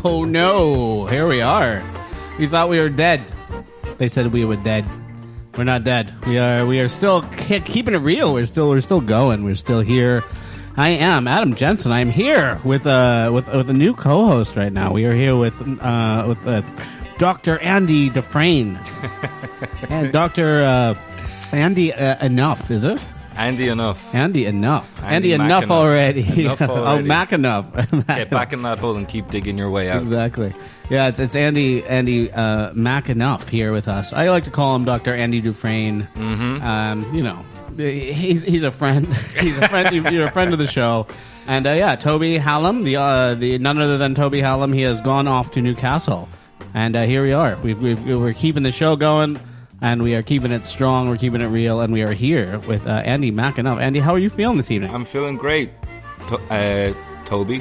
Oh no, here we are. We thought we were dead. They said we were dead. We're not dead. We are still keeping it real. We're still going. We're still here. I am Adam Jensen. I'm here with a new co-host right now. We are here with Dr. Andy Dufresne and Dr. Andy Enough. Is it? Andy Enough. Andy Enough. Andy Enough already. Enough already. Oh, Mac Enough. Get back in that hole and keep digging your way out. Exactly. Yeah, it's Andy Mac Enough here with us. I like to call him Dr. Andy Dufresne. Mm-hmm. He's a friend. He's a friend. You're a friend of the show. And Toby Hallam, the none other than Toby Hallam, he has gone off to Newcastle. And here we are. We're keeping the show going. And we are keeping it strong, we're keeping it real, and we are here with Andy Mac Enough. Andy, how are you feeling this evening? I'm feeling great, Toby.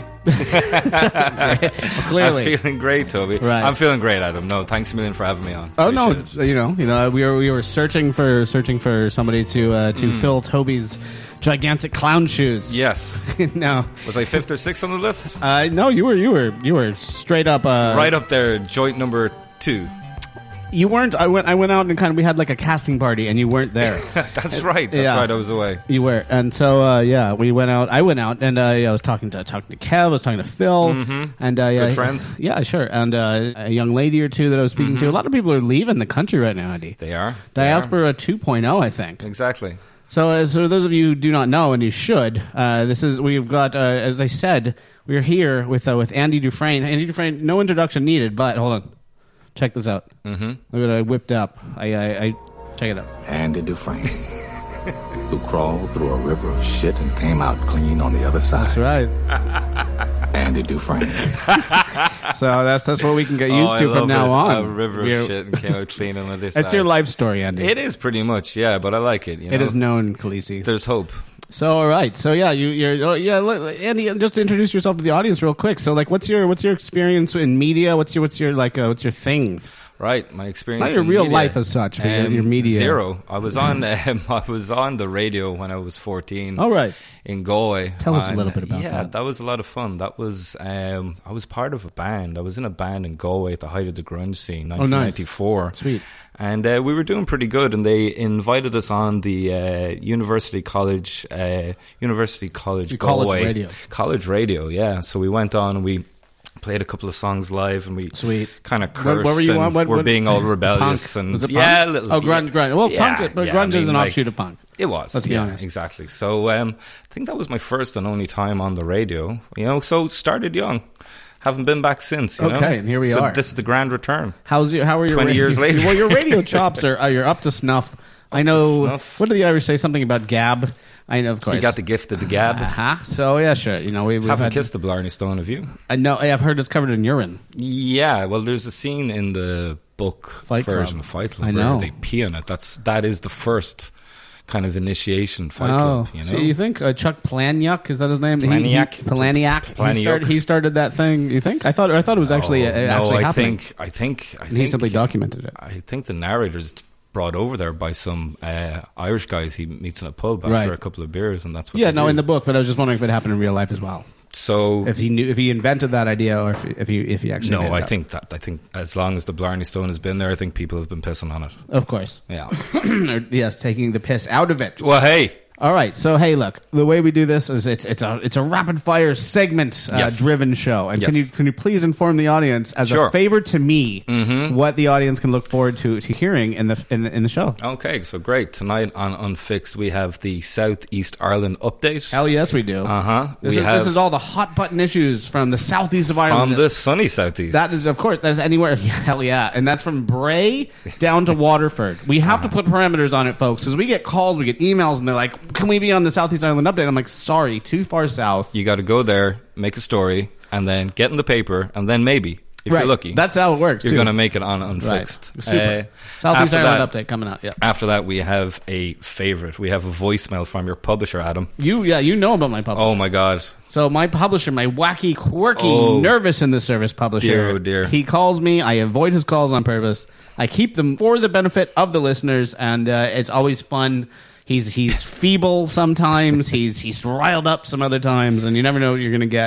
Clearly. I'm feeling great, Toby. Right. I'm feeling great, Adam. No, thanks a million for having me on. Oh, Appreciate no, it. we were searching for somebody to fill Toby's gigantic clown shoes. Yes. No. Was I 5th or 6th on the list? No, you were straight up right up there, joint number 2. You weren't. I went out and we had like a casting party, and you weren't there. That's right. I was away. You were, and so we went out. I went out, and I was talking to Kev. I was talking to Phil, and good friends. Yeah, sure. And a young lady or two that I was speaking to. A lot of people are leaving the country right now, Andy. They are. Diaspora 2.0, I think. Exactly. So those of you who do not know, and you should, we've got, as I said, we're here with Andy Dufresne. Andy Dufresne, no introduction needed, but hold on. Check this out. Look what I whipped up. I check it out. Andy Dufresne, who crawled through a river of shit and came out clean on the other side. That's right. Andy Dufresne. So that's what we can get used to from now on. A river of shit and came out clean on the other side. That's your life story, Andy. It is pretty much, yeah, but I like it. It is known, Khaleesi. There's hope. So all right, so yeah, Andy, just introduce yourself to the audience real quick. So like, what's your experience in media? What's your thing? Right, my experience. Not your in real media, life as such, but your media. Zero. I was on the radio when I was 14. Oh right. In Galway. Tell us a little bit about that. Yeah, that was a lot of fun. That was I was part of a band. I was in a band in Galway at the height of the grunge scene, 1994. Oh, nice. Sweet. And we were doing pretty good, and they invited us on the University College Galway. College radio. College radio, yeah. So we went on and we played a couple of songs live, and we kind of cursed. What were you on? We're being all rebellious. Punk? And was it punk? Yeah, a little. Oh, grunge. Well, yeah, punk, but grunge is an offshoot of punk. It was. Let's be honest. Exactly. So I think that was my first and only time on the radio. So started young. Haven't been back since. You know? And here we are. This is the grand return. How are your 20 years later? Well, your radio chops are you're up to snuff. I know. What do the Irish say? Something about gab. I know, of course. You got the gift of the gab. So yeah, sure. We haven't kissed the Blarney Stone, have you? I know. I've heard it's covered in urine. Yeah. Well, there's a scene in the book version of Fight Club where they pee on it. That is the first kind of initiation Fight Club. So you think Chuck Palahniuk, is that his name? Palahniuk. He started that thing. You think? I thought it was actually happening. I think he simply documented it. I think the narrator's brought over there by some Irish guys he meets in a pub after a couple of beers, and that's what. Yeah, in the book, but I was just wondering if it happened in real life as well. So if he invented that idea, or if he actually I think as long as the Blarney Stone has been there, I think people have been pissing on it. Of course, yeah, yes, taking the piss out of it. Well, hey. All right, so hey, look, the way we do this is it's a rapid fire segment driven show, and can you please inform the audience as a favor to me what the audience can look forward to hearing in the show? Okay, so great. Tonight on Unfixed we have the Southeast Ireland update. Hell yes, we do. This is all the hot button issues from the southeast of Ireland, from the sunny southeast. That is, of course, that's anywhere. Hell yeah, and that's from Bray down to Waterford. We have to put parameters on it, folks, because we get calls, we get emails, and they're like, can we be on the Southeast Ireland update? I'm like, sorry, too far south. You got to go there, make a story, and then get in the paper, and then maybe, if you're lucky, that's how it works. You're going to make it on Unfixed. Right. Super. Southeast Ireland update coming out. Yeah. After that, we have a favorite. We have a voicemail from your publisher, Adam. You know about my publisher. Oh my god. So my publisher, my wacky, quirky, nervous in the service publisher. Dear, oh dear. He calls me. I avoid his calls on purpose. I keep them for the benefit of the listeners, and it's always fun. He's feeble sometimes. He's riled up some other times, and you never know what you're going to get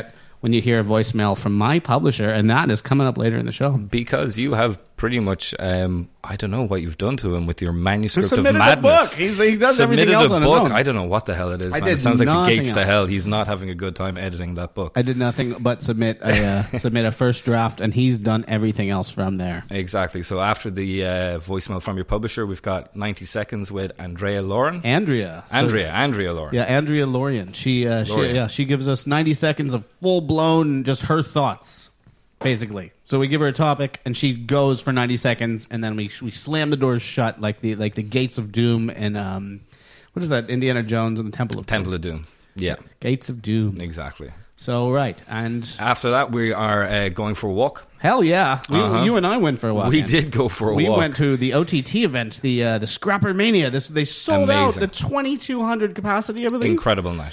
when you hear a voicemail from my publisher, and that is coming up later in the show. Because you have pretty much, I don't know what you've done to him with your manuscript of madness. A book. He does everything else on his own. I don't know what the hell it is. It sounds like the gates to hell. He's not having a good time editing that book. I did nothing but submit a first draft, and he's done everything else from there. Exactly. So after the voicemail from your publisher, we've got 90 seconds with Andrea Lauren. Andrea Lauren. Yeah, Andrea Lauren. She gives us 90 seconds of full-blown, just her thoughts, basically. So we give her a topic, and she goes for 90 seconds, and then we slam the doors shut like the gates of doom and what is that? Indiana Jones and the Temple of Doom. Yeah, Gates of Doom. Exactly. So right, and after that we are going for a walk. Hell yeah, you and I went for a walk. We did go for a walk. We went to the OTT event, the Scrapper Mania. They sold out the 2,200 capacity. Everything incredible night.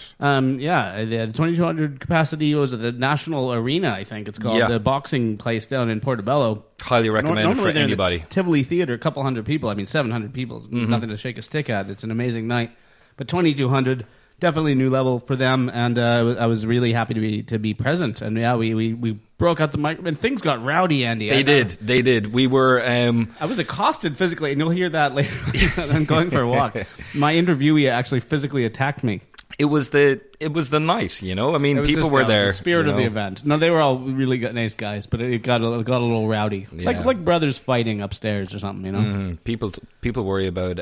The 2,200 capacity was at the National Arena. I think it's called the boxing place down in Portobello. Highly recommend for anybody. Tivoli Theater, a couple hundred people. I mean, 700 people is nothing to shake a stick at. It's an amazing night, but 2,200. Definitely a new level for them, and I was really happy to be present. And yeah, we broke out the mic, and things got rowdy, Andy. They did. We were. I was accosted physically, and you'll hear that later. I'm going for a walk. My interviewee actually physically attacked me. It was the night, you know. I mean, people were there. The spirit of the event. No, they were all really nice guys, but it got a little rowdy, like brothers fighting upstairs or something, you know. People worry about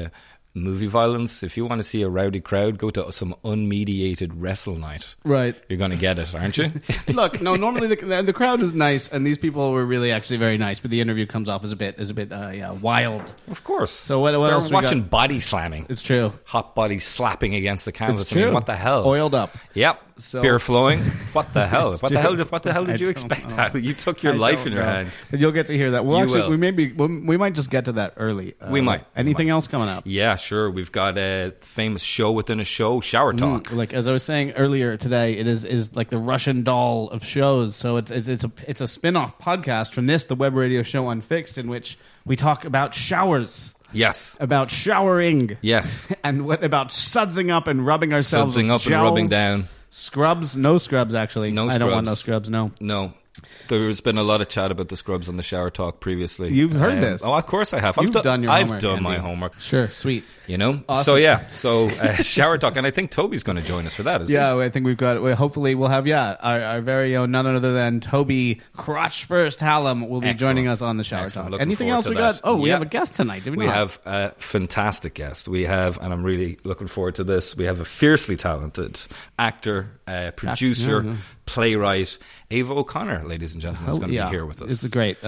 movie violence. If you want to see a rowdy crowd, go to some unmediated wrestle night. Right. You're going to get it, aren't you? Look, no, normally the crowd is nice, and these people were really actually very nice, but the interview comes off as a bit wild. Of course. So what else we got? Watching body slamming. It's true. Hot bodies slapping against the canvas. It's true. I mean, what the hell? Oiled up. Yep. So, beer flowing. What the hell? What the hell did you expect? You took your life in your hand. And you'll get to hear that. Well, actually, we might just get to that early. We might. Anything else coming up? Yeah, sure. We've got a famous show within a show, Shower Talk. Like as I was saying earlier today, it is like the Russian doll of shows. So it's a spin-off podcast from this, the web radio show Unfixed, in which we talk about showers. Yes. About showering. Yes. And what about sudsing up and rubbing ourselves Sudsing up gels, and rubbing down. Scrubs? No scrubs, actually. No scrubs. I don't want no scrubs, no. No. There's been a lot of chat about the scrubs on the Shower Talk previously. You've heard this? Oh, of course I have. I've done your homework. I've done my homework. Sure, sweet. You know? Awesome. So Shower Talk, and I think Toby's going to join us for that, isn't he? Yeah, I think hopefully we'll have, our very own, none other than Toby Crotch First Hallam will be joining us on the Shower Talk. Anything else we got? Oh, we have a guest tonight, do we not? We have a fantastic guest. We have, and I'm really looking forward to this, we have a fiercely talented actor, producer, playwright, Ava O'Connor, ladies and gentlemen, is going to be here with us. It's great.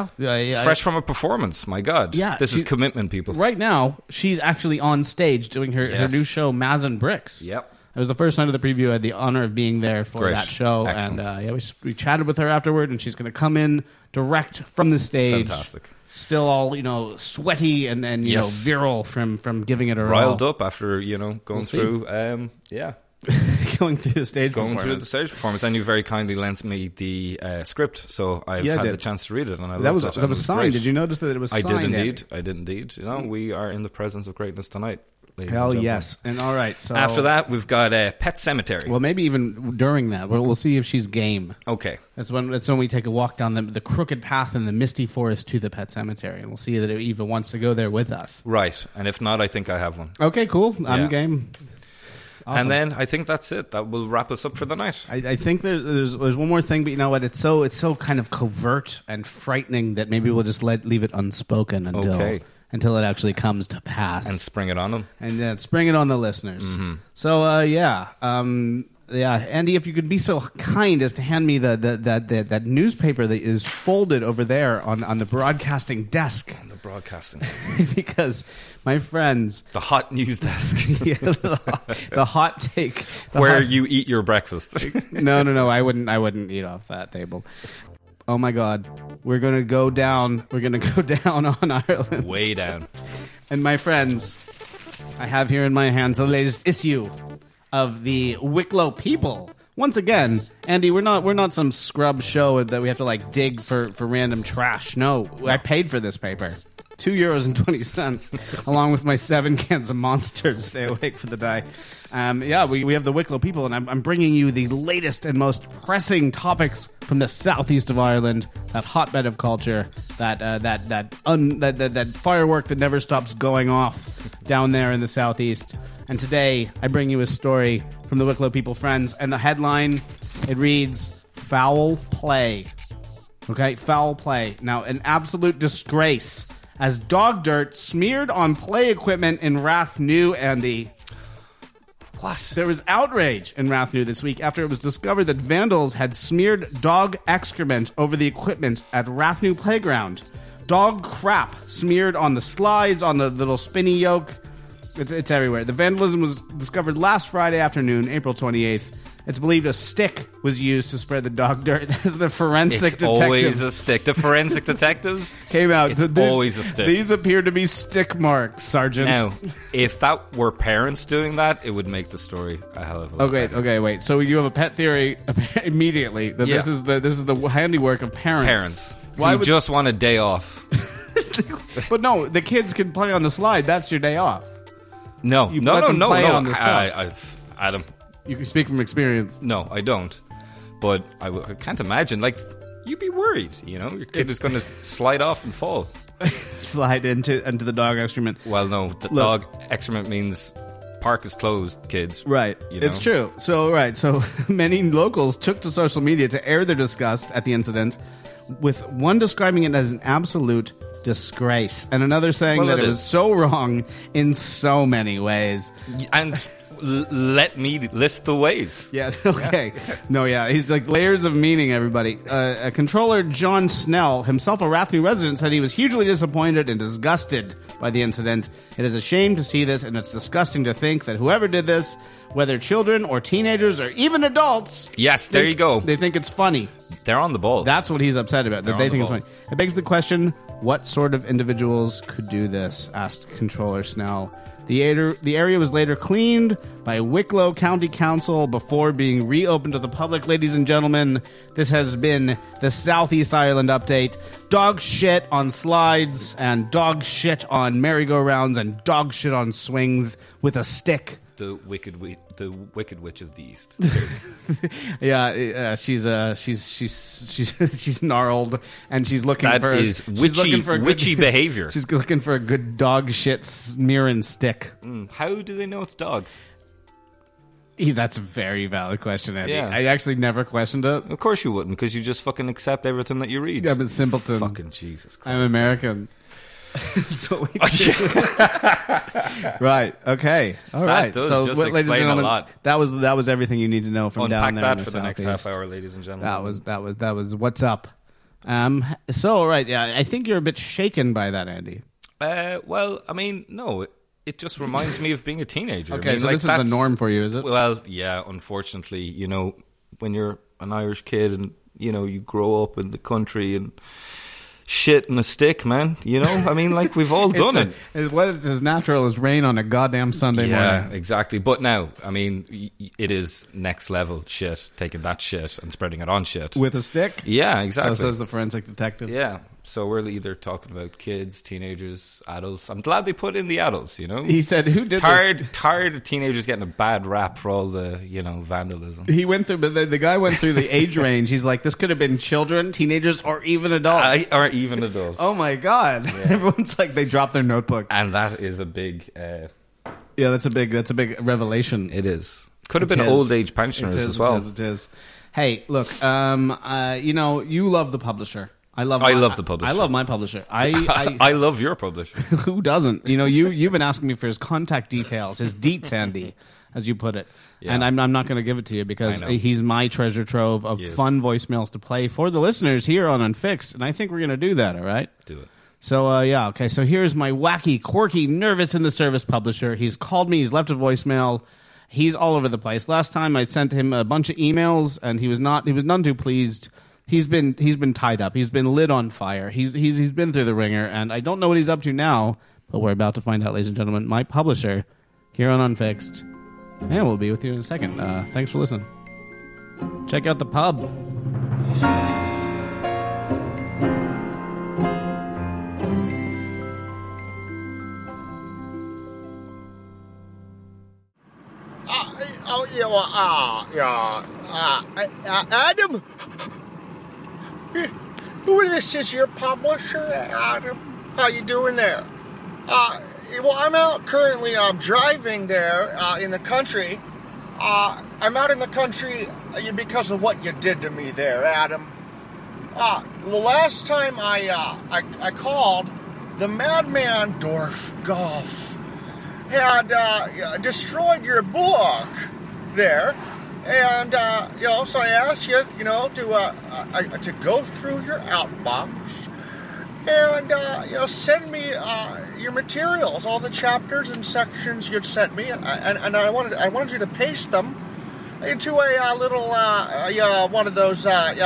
Fresh from a performance, my God. Yeah, this is commitment, people. Right now, she's actually on stage doing her new show, Maz and Bricks. Yep. It was the first night of the preview. I had the honor of being there for that show. Excellent. And we chatted with her afterward, and she's going to come in direct from the stage. Fantastic. Still all, sweaty and virile from giving it her all. Riled up after, going through, going through the stage performance. And you very kindly lent me the script, so I've had the chance to read it, and I loved it. That was signed. Great. Did you notice that it was signed? I did indeed. We are in the presence of greatness tonight. Hell yes. And all right, so after that we've got Pet Sematary. Well, maybe even during that we'll see if she's game. Okay. That's when we take a walk down the crooked path in the misty forest to the Pet Sematary, and we'll see that Eva wants to go there with us. Right. And if not, I think I have one. Okay, cool. I'm game. Awesome. And then I think that's it. That will wrap us up for the night. I think there's one more thing, but you know what? It's so kind of covert and frightening that maybe we'll just leave it unspoken until it actually comes to pass. And spring it on them. And then spring it on the listeners. Mm-hmm. So, Andy, if you could be so kind as to hand me that newspaper that is folded over there on the broadcasting desk. On the broadcasting desk. Because, my friends... The hot news desk. the hot take. You eat your breakfast. No, I wouldn't eat off that table. Oh my God, we're going to go down. We're going to go down on Ireland. Way down. And my friends, I have here in my hands the latest issue of the Wicklow People. Once again, Andy, we're not some scrub show that we have to dig for random trash. No, I paid for this paper €2.20, along with my 7 cans of Monster to stay awake for the day. We have the Wicklow people, and I'm bringing you the latest and most pressing topics from the southeast of Ireland, that hotbed of culture, that firework that never stops going off down there in the southeast. And today, I bring you a story from the Wicklow people friends, and the headline, it reads, Foul Play. Okay, foul play. Now, an absolute disgrace as dog dirt smeared on play equipment in Rathnew, Andy. What? There was outrage in Rathnew this week after it was discovered that vandals had smeared dog excrement over the equipment at Rathnew Playground. Dog crap smeared on the slides, on the little spinny yoke. It's everywhere. The vandalism was discovered last Friday afternoon, April 28th. It's believed a stick was used to spread the dog dirt. The forensic detectives... It's always a stick. The forensic detectives... came out. It's always a stick. These appear to be stick marks, Sergeant. Now, if that were parents doing that, it would make the story a hell of a lot better. Okay, wait. So you have a pet theory immediately that this is the handiwork of parents. Parents. Why would just want a day off? But no, the kids can play on the slide. That's your day off. No. On the stuff. Adam... You can speak from experience. No, I don't. But I can't imagine. Like, you'd be worried, you know? Your kid is going to slide off and fall. Slide into the dog excrement. Well, no. Dog excrement means park is closed, kids. Right. You know? It's true. So many locals took to social media to air their disgust at the incident, with one describing it as an absolute disgrace, and another saying that it was so wrong in so many ways. And... let me list the ways. Yeah, okay. No, yeah. He's like layers of meaning, everybody. Controller John Snell, himself a Rathnew resident, said he was hugely disappointed and disgusted by the incident. It is a shame to see this, and it's disgusting to think that whoever did this, whether children or teenagers or even adults... Yes, there you go. They think it's funny. They're on the ball. That's what he's upset about. That they think it's funny. It begs the question, what sort of individuals could do this? Asked Controller Snell. The area was later cleaned by Wicklow County Council before being reopened to the public. Ladies and gentlemen, this has been the Southeast Ireland update. Dog shit on slides and dog shit on merry-go-rounds and dog shit on swings with a stick. The wicked witch of the East. Yeah, she's gnarled and she's looking for witchy behavior. She's looking for a good dog shit smearing stick. How do they know it's dog? That's a very valid question, Andy. Yeah. I actually never questioned it. Of course you wouldn't, because you just fucking accept everything that you read. I'm a simpleton. Fucking Jesus Christ. I'm American. That's what we do. Right. Okay. All right. That does just explain a lot. That was everything you need to know from Unpack down there. Unpack in that the for the next Southeast. half hour, ladies and gentlemen. That was what's up. So right. Yeah. I think you're a bit shaken by that, Andy. Well, I mean, no. It just reminds me of being a teenager. Okay. I mean, so this is the norm for you, is it? Well, yeah. Unfortunately, you know, when you're an Irish kid and you know you grow up in the country and shit in a stick, man. You know, I mean, like we've all done it. It's what is as natural as rain on a goddamn Sunday morning. Yeah, exactly. But now, I mean, it is next level shit. Taking that shit and spreading it on shit with a stick. Yeah, exactly. So says the forensic detective. Yeah. So we're either talking about kids, teenagers, adults. I'm glad they put in the adults, you know? He said, who did this? Tired of teenagers getting a bad rap for all the, you know, vandalism. He went through, but the guy went through the age range. He's like, this could have been children, teenagers, or even adults. Or even adults. Oh my God. Yeah. Everyone's like, they dropped their notebook. And that is a big... yeah, that's a big revelation. It is. Could have been old age pensioners as well. It is. Hey, look, you know, you love the publisher. I love the publisher. I love my publisher. I love your publisher. Who doesn't? You know, you've been asking me for his contact details, his deets, Andy, as you put it. Yeah. And I'm not going to give it to you because he's my treasure trove of fun voicemails to play for the listeners here on Unfixed. And I think we're going to do that, all right? Do it. So, okay. So here's my wacky, quirky, nervous in the service publisher. He's called me. He's left a voicemail. He's all over the place. Last time I sent him a bunch of emails and he was none too pleased. He's been tied up. He's been lit on fire. He's been through the ringer, and I don't know what he's up to now, but we're about to find out, ladies and gentlemen. My publisher here on Unfixed, and we'll be with you in a second. Thanks for listening. Check out the pub. Adam, this is your publisher, Adam. How you doing there? Well, I'm out currently. I'm driving there in the country. I'm out in the country because of what you did to me there, Adam. The last time I called, the madman Dorf Goff had destroyed your book there, and so I asked you, to go through your outbox and send me your materials, all the chapters and sections you'd sent me, and I wanted you to paste them into a little one of those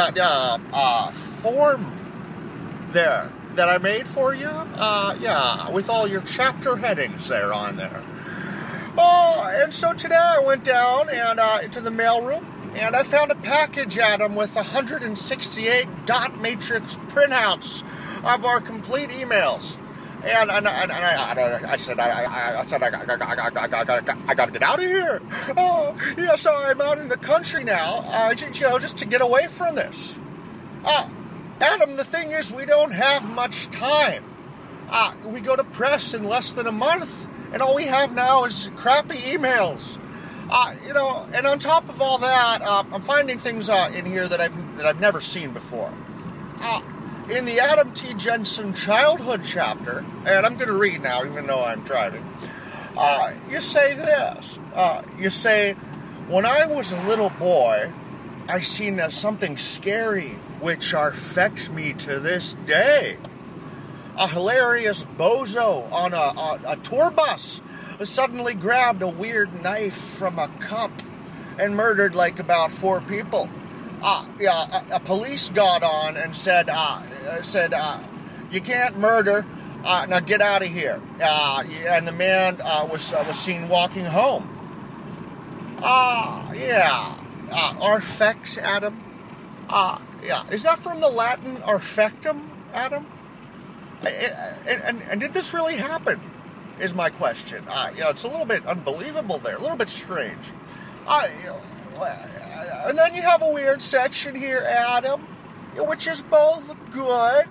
form there that I made for you, with all your chapter headings there on there. And so today I went down and into the mailroom, and I found a package, Adam, with 168 dot matrix printouts of our complete emails. And I said I got to get out of here. So I'm out in the country now, just to get away from this. Adam, the thing is, we don't have much time. We go to press in less than a month, and all we have now is crappy emails. And on top of all that, I'm finding things in here that I've never seen before. In the Adam T. Jensen childhood chapter, and I'm going to read now, even though I'm driving. You say this. You say, when I was a little boy, I seen something scary which affects me to this day. A hilarious bozo on a tour bus suddenly grabbed a weird knife from a cup and murdered like about 4 people. A police got on and said, you can't murder. Now get out of here. And the man was seen walking home. Arfex, Adam. Is that from the Latin arfectum, Adam? And did this really happen? Is my question. It's a little bit unbelievable there, a little bit strange. And then you have a weird section here, Adam, which is both good,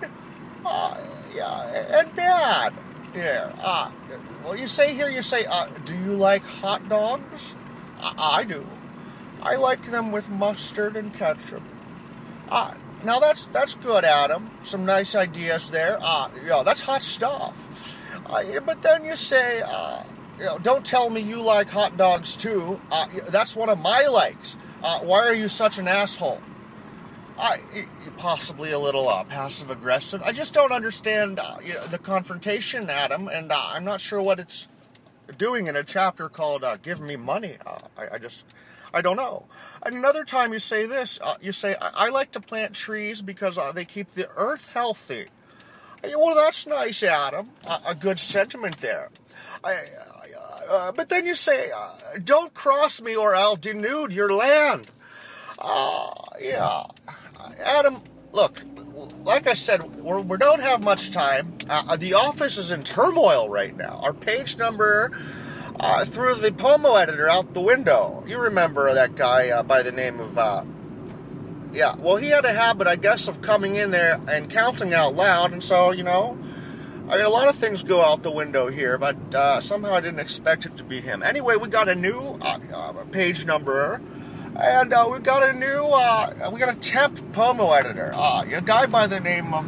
and bad. Here, you say, do you like hot dogs? I do. I like them with mustard and ketchup. Now that's good, Adam. Some nice ideas there. That's hot stuff. But then you say, don't tell me you like hot dogs too. That's one of my likes. Why are you such an asshole? Possibly a little passive-aggressive. I just don't understand the confrontation, Adam, and I'm not sure what it's doing in a chapter called Give Me Money. I don't know. And another time you say this, you say, I like to plant trees because they keep the earth healthy. Well, that's nice, Adam. A good sentiment there. But then you say, don't cross me or I'll denude your land. Adam, look, like I said, we don't have much time. The office is in turmoil right now. Our page number threw the Pomo editor out the window. You remember that guy by the name of... well, he had a habit, I guess, of coming in there and counting out loud, and so, a lot of things go out the window here, but somehow I didn't expect it to be him. Anyway, we got a new page number, and we got a temp Pomo editor, a guy by the name of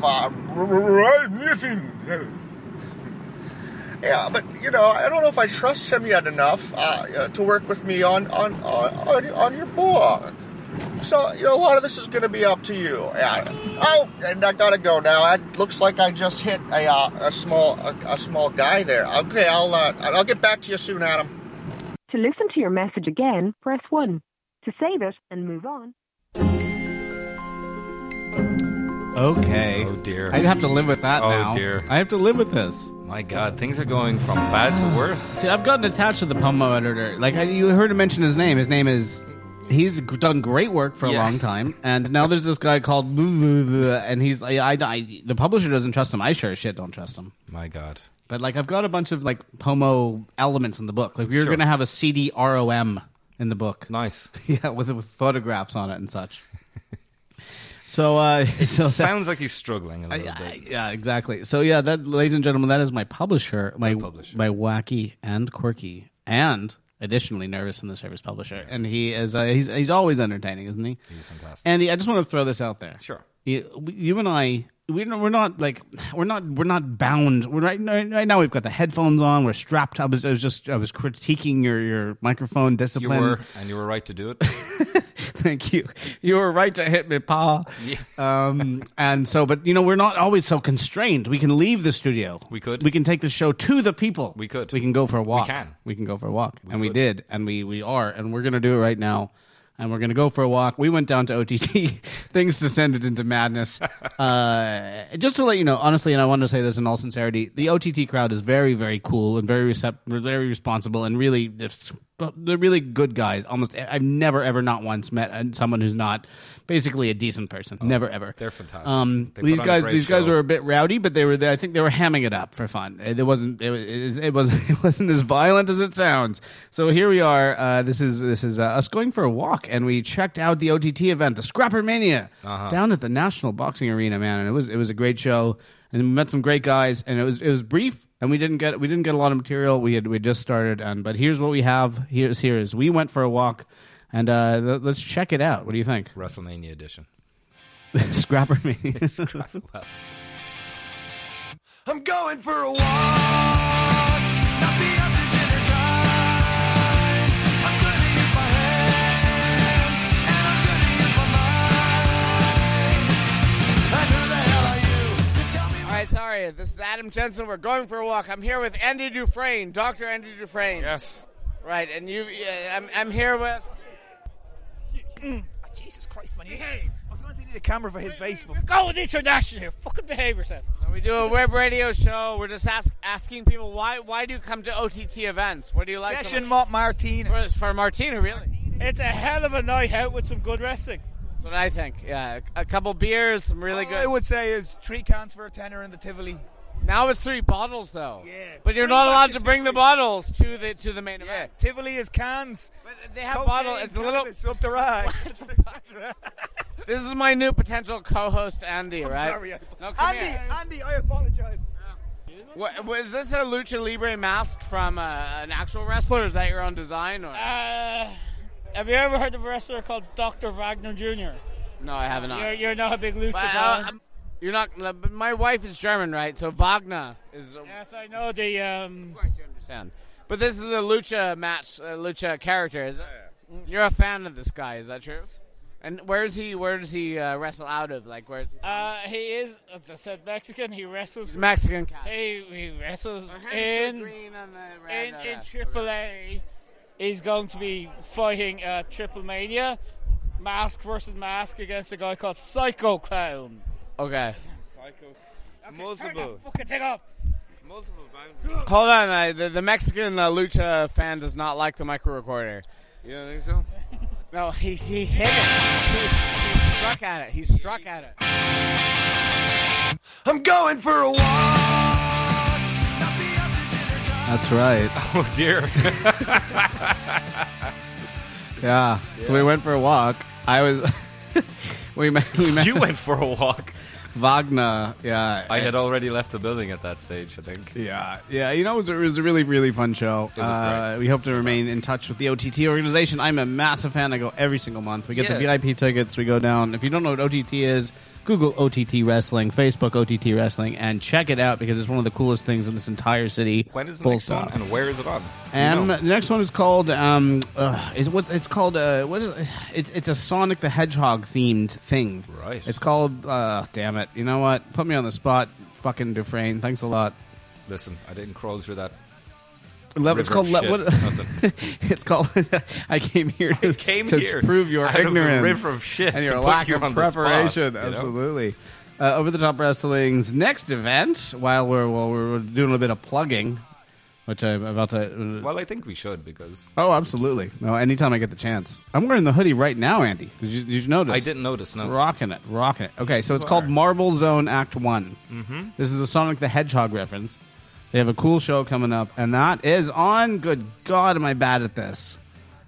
Yeah, but, I don't know if I trust him yet enough to work with me on your book. So, a lot of this is going to be up to you. And I gotta go now. It looks like I just hit a small guy there. Okay, I'll get back to you soon, Adam. To listen to your message again, press 1. To save it and move on. Okay. Oh, dear. I have to live with that now. Oh, dear. I have to live with this. My God, things are going from bad to worse. See, I've gotten attached to the Pomo editor. Like, you heard him mention his name. His name is... He's done great work for a long time, and now there's this guy called and he's the publisher doesn't trust him. I sure as shit don't trust him. My God. But I've got a bunch of Pomo elements in the book. We're going to have a CD-ROM in the book. Nice. Yeah, with photographs on it and such. So, Sounds like he's struggling a little bit. Yeah, exactly. So, yeah, that, ladies and gentlemen, that is my publisher, my wacky and quirky and additionally nervous in the service publisher. And he is he's always entertaining, isn't he? He's fantastic. Andy, I just want to throw this out there. Sure. You and I, we're not bound. Right now we've got the headphones on. We're strapped. I was critiquing your microphone discipline. You were right to do it. Thank you. You were right to hit me, Pa. Yeah. And so, but we're not always so constrained. We can leave the studio. We could. We can take the show to the people. We could. We can go for a walk. We can go for a walk. We did. And we are. And we're going to do it right now. And we're going to go for a walk. We went down to OTT. Things descended into madness. Just to let you know, honestly, and I want to say this in all sincerity, the OTT crowd is very, very cool and very very responsible, and really, they're really good guys. I've never, ever, not once met someone who's not basically a decent person. Never, ever. They're fantastic. These guys were a bit rowdy, but I think they were hamming it up for fun. It wasn't as violent as it sounds. So here we are. This is us going for a walk, and we checked out the OTT event, the Scrapper Mania, down at the National Boxing Arena, man. And it was a great show, and we met some great guys, and it was brief. And we didn't get a lot of material. We just started, but here's what we have. Here's we went for a walk, and let's check it out. What do you think? WrestleMania edition. Scrapper Mania. I'm going for a walk. Not the dinner kind. I'm gonna use my hands, and I'm gonna use my mind. And who the hell are you to tell me? All right, sorry. This is Adam Jensen. We're going for a walk. I'm here with Andy Dufresne, Dr. Andy Dufresne. Yes. Right, and I'm here with... Oh, Jesus Christ, man. Hey, I was going to say the camera for his face. We're going international here. Fucking behave yourself. So we do a web radio show. We're just asking people, why do you come to OTT events? What do you like? Session Martina. For Martina, really? It's a hell of a night out with some good wrestling. That's what I think. Yeah, a couple beers, some really good... I would say is 3 cans for a tenner in the Tivoli. Now it's 3 bottles, though. Yeah. But you're not allowed to bring the bottles to the main event. Tivoli is cans. But they have bottles. It's a little... up the right. This is my new potential co-host, Andy, right? Sorry. No, Andy, I apologize. Was this a Lucha Libre mask from an actual wrestler? Is that your own design? Or? Have you ever heard of a wrestler called Dr. Wagner Jr.? No, I haven't. You're not a big Lucha fan. You're not. But my wife is German, right? So Wagner is. Yes, I know the. Of course, you understand. But this is a Lucha match, a Lucha character. Is it? You're a fan of this guy, is that true? And where does he wrestle out of? Like, where's he? He is, as I said, Mexican. He wrestles. Mexican cat. He wrestles in AAA. He's going to be fighting Triple Mania, mask versus mask against a guy called Psycho Clown. Okay. Psycho. Multiple. Fucking thing up. Multiple boundaries. Hold on, the Mexican Lucha fan does not like the micro recorder. You don't think so? No, he hit it. He struck at it. He struck at it. I'm going for a walk. That's right. Oh dear. Yeah. So we went for a walk. I was. we met. You went for a walk. Wagner, yeah. I had already left the building at that stage, I think. Yeah. It was a really, really fun show. It was great. We hope to remain in touch with the OTT organization. I'm a massive fan. I go every single month. We get the VIP tickets. We go down. If you don't know what OTT is, Google OTT Wrestling, Facebook OTT Wrestling, and check it out because it's one of the coolest things in this entire city. When is the next one, and where is it on? The next one is called it's called what is it? It's a Sonic the Hedgehog themed thing. Right. It's called damn it. You know what? Put me on the spot, fucking Dufresne. Thanks a lot. Listen, I didn't crawl through that. It's called. It's called. I came here to prove your ignorance, river of shit, and your lack of preparation. Spot, absolutely. Over the Top Wrestling's next event, while we're doing a bit of plugging, which I'm about to. Well, I think we should because. Oh, absolutely! No, anytime I get the chance. I'm wearing the hoodie right now, Andy. Did you notice? I didn't notice. No. Rocking it. Okay, so it's called Marble Zone Act 1. Mm-hmm. This is a Sonic the Hedgehog reference. They have a cool show coming up, and that is on, good God, am I bad at this,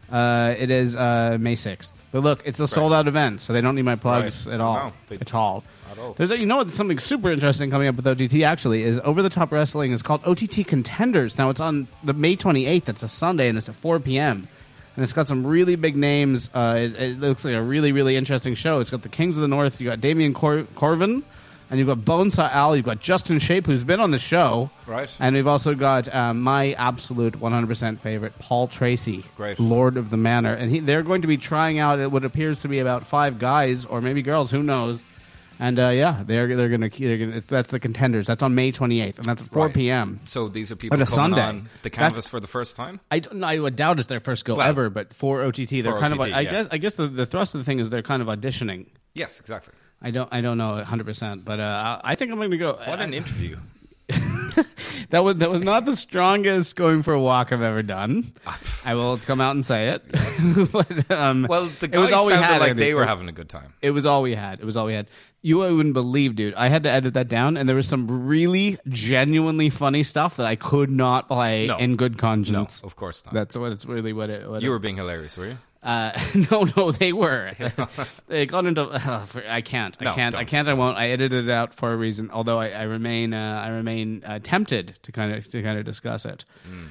It is May 6th. But look, it's a sold-out event, so they don't need my plugs at all. No, At all. At all. There's, something super interesting coming up with OTT, actually, is Over the Top Wrestling is called OTT Contenders. Now, it's on the May 28th. That's a Sunday, and it's at 4 p.m., and it's got some really big names. It looks like a really, really interesting show. It's got the Kings of the North. You got Damian Corvin, and you've got Bonesaw Al. You've got Justin Shape, who's been on the show. Right. And we've also got my absolute 100% favorite, Paul Tracy, Great. Lord of the Manor. And they're going to be trying out what appears to be about 5 guys, or maybe girls, who knows. And they're gonna that's the Contenders. That's on May 28th, and that's at 4 p.m. So these are people On a coming Sunday. on the canvas for the first time? I would doubt it's their first go Well, ever, but for OTT, they're for kind OTT, of. I yeah. guess the thrust of the thing is they're kind of auditioning. Yes, exactly. I don't know 100%, but I think I'm going to go. What an interview. That was not the strongest going for a walk I've ever done. I will come out and say it. But, Well, the it was guys all we sounded had, like Andy. they were having a good time. It was all we had. You wouldn't believe, dude. I had to edit that down, and there was some really genuinely funny stuff that I could not play No. in good No, conscience. of course not. That's what it's really what it. You were being hilarious, were you? No, they were. They got into. I can't. No, don't. I won't. I edited it out for a reason. Although I remain tempted to kind of discuss it.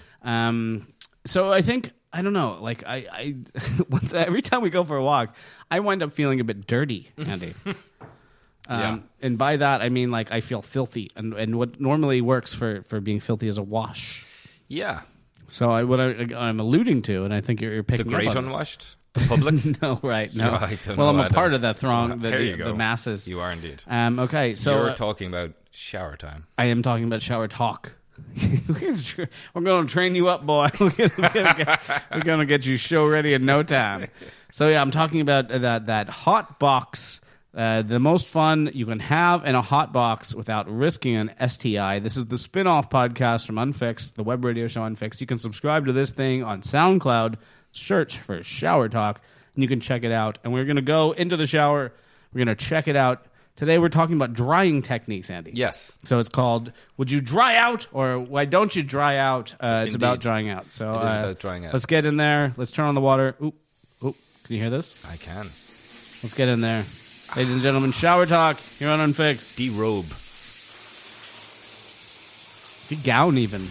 So I think I don't know. Like I every time we go for a walk, I wind up feeling a bit dirty, Andy. Yeah. And by that I mean like I feel filthy, and what normally works for being filthy is a wash. Yeah. So I'm alluding to, and I think you're The picking great up on this. unwashed? The public? No, right, no. Right, no, well, I'm I a part don't- of that throng, There you the go. masses. You are indeed. Okay, so You're talking about shower time. I am talking about shower talk. We're going to train you up, boy. We're going to get you show ready in no time. So yeah, I'm talking about that hot box. The most fun you can have in a hot box without risking an STI. This is the spin-off podcast from Unfixed, the web radio show Unfixed. You can subscribe to this thing on SoundCloud. Search for Shower Talk, and you can check it out. And we're going to go into the shower. We're going to check it out. Today we're talking about drying techniques, Andy. Yes. So it's called Would You Dry Out or Why Don't You Dry Out? It's about Indeed. drying out. So It is about drying out. Let's get in there. Let's turn on the water. Oop. Can you hear this? I can. Let's get in there. Ladies and gentlemen, Shower Talk. You're on Unfixed. Derobe. Gown even.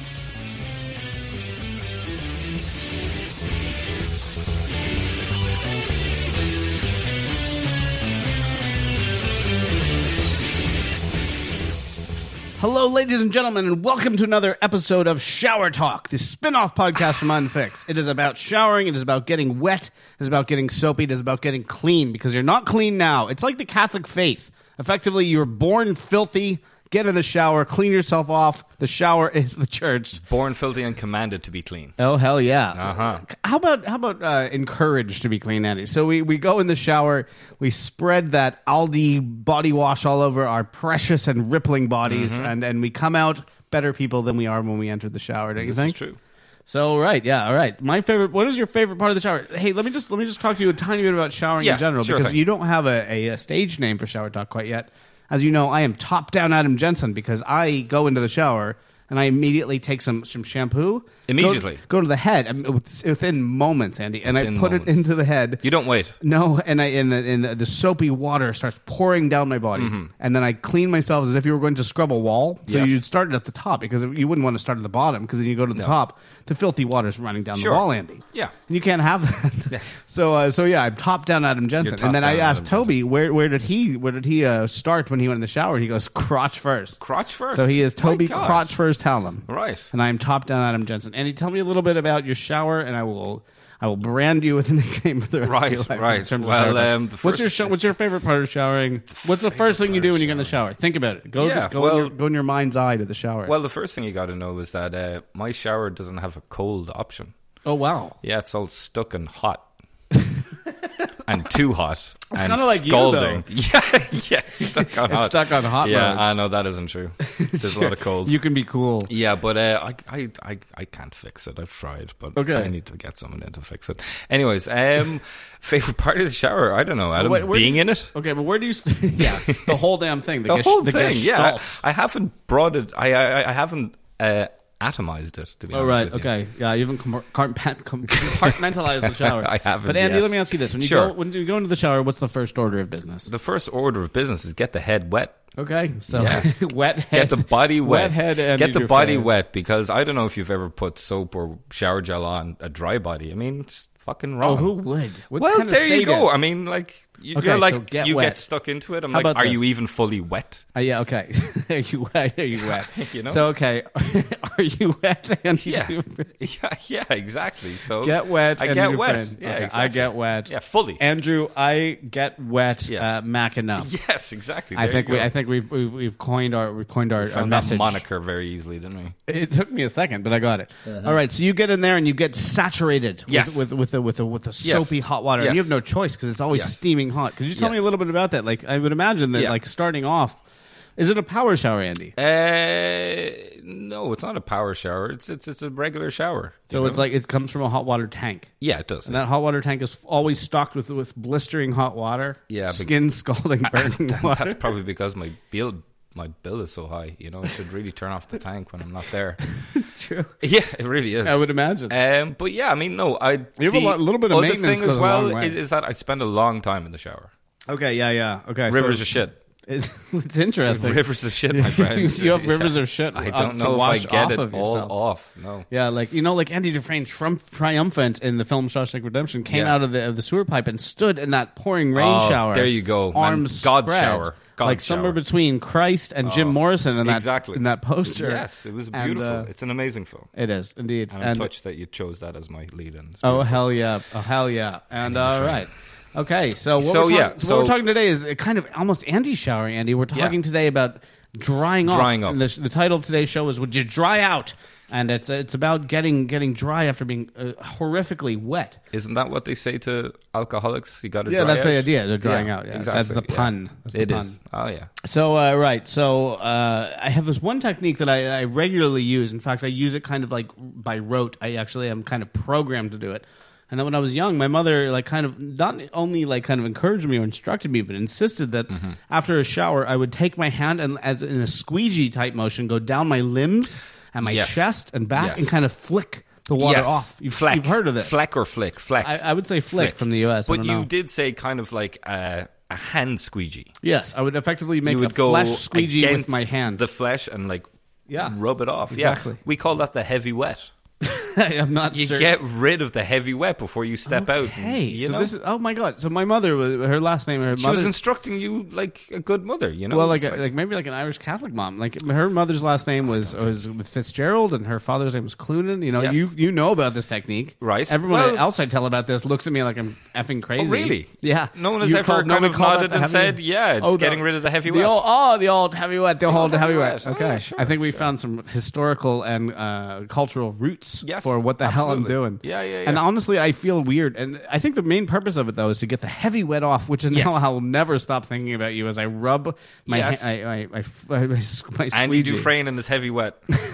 Hello, ladies and gentlemen, and welcome to another episode of Shower Talk, the spin-off podcast from Unfixed. It is about showering, it is about getting wet, it is about getting soapy, it is about getting clean, because you're not clean now. It's like the Catholic faith. Effectively, you were born filthy, get in the shower, clean yourself off. The shower is the church. Born filthy and commanded to be clean. Oh, hell yeah. Uh-huh. How about encouraged to be clean, Andy? So we go in the shower, we spread that Aldi body wash all over our precious and rippling bodies, and we come out better people than we are when we entered the shower, don't you This think? is true. So, right, yeah, all right. What is your favorite part of the shower? Hey, let me just talk to you a tiny bit about showering Yeah, in general, sure because thing. you don't have a stage name for Shower Talk quite yet. As you know, I am top down Adam Jensen, because I go into the shower and I immediately take some shampoo. Immediately? Go to the head within moments, Andy, and Within I put moments. it into the head. You don't wait. No, and the soapy water starts pouring down my body, and then I clean myself as if you were going to scrub a wall. So Yes. you'd start it at the top, because you wouldn't want to start at the bottom, because then you go to the top, the filthy water's running down Sure. the wall, Andy. Yeah. And you can't have that. Yeah. So yeah, I'm top down Adam Jensen, You're and then I top-down asked Adam Toby where did he start when he went in the shower. He goes crotch first. Crotch first? So he is My Toby gosh. crotch first Talon. Right. And I'm top down Adam Jensen. Andy, tell me a little bit about your shower, and I will brand you with a nickname for the rest of your life. Right. In terms of Well, showering. the what's first- what's your favorite part of showering? What's the first thing you do when you get in the shower? Think about it. Go in your mind's eye to the shower. Well, the first thing you got to know is that my shower doesn't have a cold option. oh wow. Yeah, it's all stuck and hot. And too hot. It's kinda like you, scalding. Yeah, it's stuck on hot. It's stuck on hot Yeah, mode. I know that isn't true. There's a lot of cold. You can be cool. Yeah, but I can't fix it. I've tried, but Okay. I need to get someone in to fix it. Anyways, favorite part of the shower? I don't know, Adam. Where do being you- in it? Okay, but where do you? Yeah, the whole damn thing. The whole the thing. Yeah, gestalt. I haven't brought it. I haven't atomized it, to be Oh, honest right. with you. Okay. Yeah, you even compartmentalized the shower. I haven't But Andy, yet. let me ask you this: Sure. when you go into the shower, what's the first order of business? The first order of business is get the head wet. Okay, so Yeah. wet head, Get the body wet. wet head, and Get the your body face. wet, because I don't know if you've ever put soap or shower gel on a dry body. I mean, it's fucking wrong. Oh, who would? What's Well, kind of there you go. sadist? I mean, like, Okay, you're like, so get you wet. get stuck into it. I'm How like, about are you this? even fully wet? Yeah, okay. Are you wet? Are you wet? You know? So, okay. Are you wet? Andy Yeah. Dufresne? Yeah, exactly. So Get wet. I Andy get wet. Dufresne. Yeah, Okay, exactly. I get wet. Yeah, fully. Andrew, I get wet. Yes. Mac enough. Yes, exactly. I There think you go. I think we've coined our Found that message. moniker very easily, didn't we? It took me a second, but I got it. All right, so you get in there and you get saturated Yes. with the Yes. soapy hot water, and Yes. you have no choice because it's always Yes. steaming hot. Could you tell Yes. me a little bit about that? Like, I would imagine that, Yeah. like, starting off, is it a power shower, Andy? No, it's not a power shower. It's a regular shower. So you it's know? like it comes from a hot water tank, Yeah, it does. and that hot water tank is always stocked with blistering hot water. Yeah, but- skin scalding, burning water. That's probably because my bill is so high. You know, I should really turn off the tank when I'm not there. It's true. Yeah, it really is. I would imagine. But yeah, I mean, no, I. You have a little bit of other maintenance thing goes as a well long way. is that I spend a long time in the shower. Okay, yeah. Okay, Rivers so of shit. It's interesting. Rivers of shit, my friend. You have rivers of shit I to don't know if I wash get off it of all yourself. off. No. Yeah, like like Andy Dufresne, triumphant in the film Shawshank Redemption, came Yeah. out of the sewer pipe and stood in that pouring rain Oh, shower. there you go. Arms God's spread, shower. God's like somewhere shower. between Christ and Jim Morrison in that exactly. in that poster. Yes, it was And, beautiful. It's an amazing film. it is indeed. And I'm touched that you chose that as my lead-in. It's Oh beautiful. hell yeah! Oh hell yeah! And all Dufresne. right. Okay, so So, what yeah, we're talking today is kind of almost anti-showering, Andy. We're talking today about drying off. Drying up. And the title of today's show is "Would You Dry Out?" And it's about getting dry after being horrifically wet. Isn't that what they say to alcoholics? You got to Yeah, dry that's out? the idea. They're drying out. Yeah, Exactly. that's the pun. That's the It pun. is. Oh, yeah. So right, so I have this one technique that I regularly use. In fact, I use it kind of like by rote. I actually am kind of programmed to do it. And then when I was young, my mother like kind of not only like kind of encouraged me or instructed me, but insisted that after a shower, I would take my hand and as in a squeegee type motion, go down my limbs and my Yes. chest and back Yes. and kind of flick the water Yes. off. You've Fleck. heard of this? Fleck or flick? Fleck. I would say flick from the US. I But don't you know. did say kind of like a hand squeegee. Yes, I would effectively make You a would go flesh squeegee with against my hand. the flesh and like Yeah. rub it off. Exactly. Yeah, we call that the heavy wet. I'm not You certain. get rid of the heavy wet before you step out. Hey, You so know? this is oh my god. So my mother was her last name. Her She was mother, instructing you like a good mother, you know? well, like, It's like maybe like an Irish Catholic mom. Like her mother's last name was Fitzgerald, and her father's name was Clunan. You know, Yes. you know about this technique, Right. Everyone Well- else I tell about this looks at me like I'm effing crazy. Oh, really? Yeah. No one has You ever called- kind nobody of called nodded that and heavy- said, yeah, it's getting rid of the heavy wet. The old heavy wet. The old heavy wet. wet. Oh, Okay. yeah, sure, I think we sure. found some historical and cultural roots Yes, for what the hell I'm absolutely. doing. Yeah. And honestly, I feel weird. And I think the main purpose of it, though, is to get the heavy wet off, which is Yes. now I'll never stop thinking about you as I rub my Yes. my Andy squeegee. Dufresne and his heavy wet.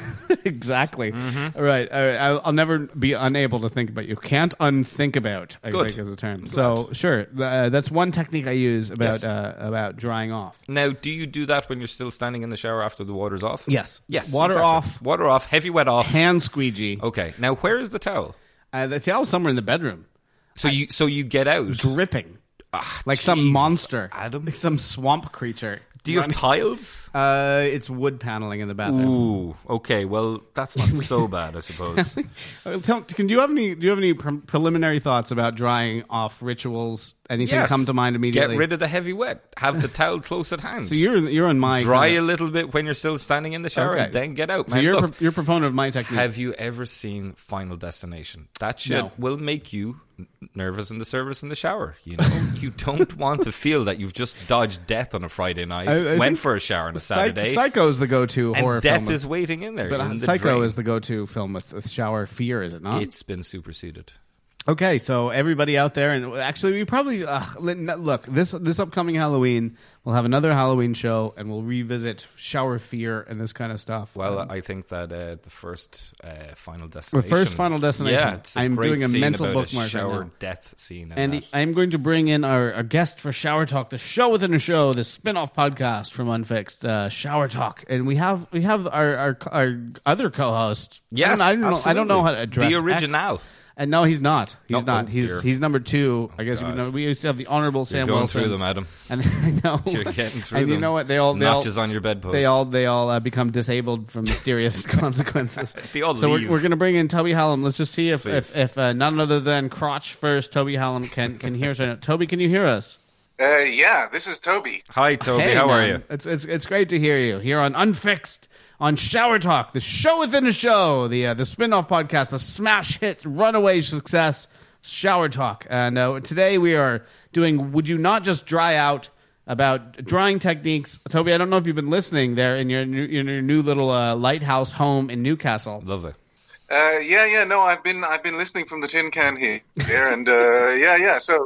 Exactly. Mm-hmm. All right. I'll never be unable to think about you. Can't unthink about, I Good. think is a term. So, sure. That's one technique I use about Yes. about drying off. Now, do you do that when you're still standing in the shower after the water's off? Yes. Yes. Water exactly. off. Water off, heavy wet off. Hand squeegee. Okay. Now, where is the towel? The towel's somewhere in the bedroom. So you get out. Dripping. Like Jesus, some monster. Adam. Like some swamp creature. Do you have tiles? It's wood paneling in the bathroom. Ooh, okay. Well, that's not so bad, I suppose. Do you have any preliminary thoughts about drying off rituals? Anything Yes. come to mind immediately? Get rid of the heavy wet. Have the towel close at hand. So you're on my dry kind a of- little bit when you're still standing in the shower, Okay. and then get out. So Man, you're look, you're a proponent of my technique. have you ever seen Final Destination? That shit No. will make you nervous in the service in the shower. You know, you don't want to feel that you've just dodged death on a Friday night, I went think for a shower on a Saturday, Psycho is the go-to horror and death film. is waiting in there. But in the Psycho drain. is the go-to film with shower fear, is it not? It's been superseded. Okay, so everybody out there, and actually, we probably look this upcoming Halloween. We'll have another Halloween show, and we'll revisit shower fear and this kind of stuff. Well, I think that the first Final Destination. The first Final Destination. Yeah, it's a I'm great doing a scene mental about bookmark a shower right now. death scene. in And that. I'm going to bring in our guest for Shower Talk, the show within a show, the spin-off podcast from Unfixed, Shower Talk, and we have our other co-host. Yes, I don't know how to address the original. X. And no, he's not. He's Oh, not. oh, He's dear. he's number 2. I guess God. we used to have the Honorable You're Sam going Wilson. through them, Adam. And I know You're getting through and them. you know what? They all Notches on your bedpost. They all become disabled from mysterious consequences. They all so leave. we're going to bring in Toby Hallam. Let's just see if Please. none other than Crotch first, Toby Hallam can hear us right now. Toby, can you hear us? Yeah, this is Toby. Hi, Toby. Hey, How are man. you? It's great to hear you here on Unfixed, on Shower Talk, the show within a show, the spin-off podcast, the smash hit, runaway success, Shower Talk. And today we are doing Would You Not Just Dry Out, about drying techniques. Toby, I don't know if you've been listening there in your new little lighthouse home in Newcastle. Lovely. Yeah. No, I've been listening from the tin can here, and yeah. So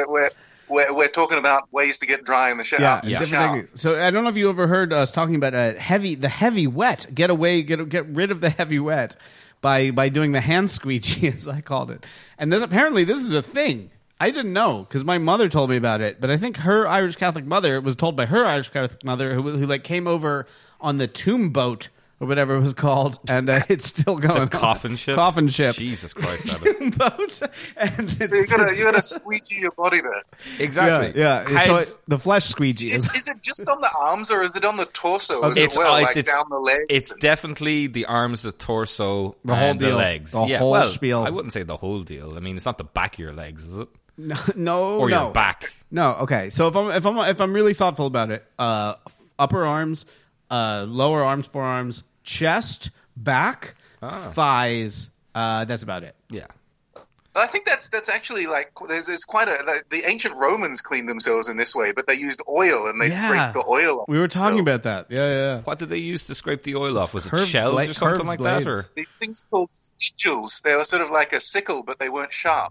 we're talking about ways to get dry in the shower. Yeah. Different techniques. So I don't know if you ever heard us talking about the heavy wet. Get rid of the heavy wet by doing the hand squeegee, as I called it. And this is a thing. I didn't know because my mother told me about it, but I think her Irish Catholic mother was told by her Irish Catholic mother who like came over on the tomb boat or whatever it was called, and it's still going. The coffin ship. Coffin ship. Jesus Christ, Adam. Boat. And So you gotta squeegee your body there. Exactly. Yeah. So the flesh squeegee Is it just on the arms or is it on the torso as It's- well, it's- like down the legs? It's definitely the arms, the torso, The whole and deal. the legs. The yeah, whole well, spiel. I wouldn't say the whole deal. I mean, it's not the back of your legs, is it? No, Or no. your back. No, okay. So if I'm really thoughtful about it, upper arms, lower arms, forearms, chest, back, thighs. That's about it. Yeah. I think that's actually like there's quite the ancient Romans cleaned themselves in this way, but they used oil and they scraped the oil off. We were talking themselves. about that. Yeah. What did they use to scrape the oil off? Was it Curved shells or something curved like blades. that? Or These things called sigils. They were sort of like a sickle, but they weren't sharp.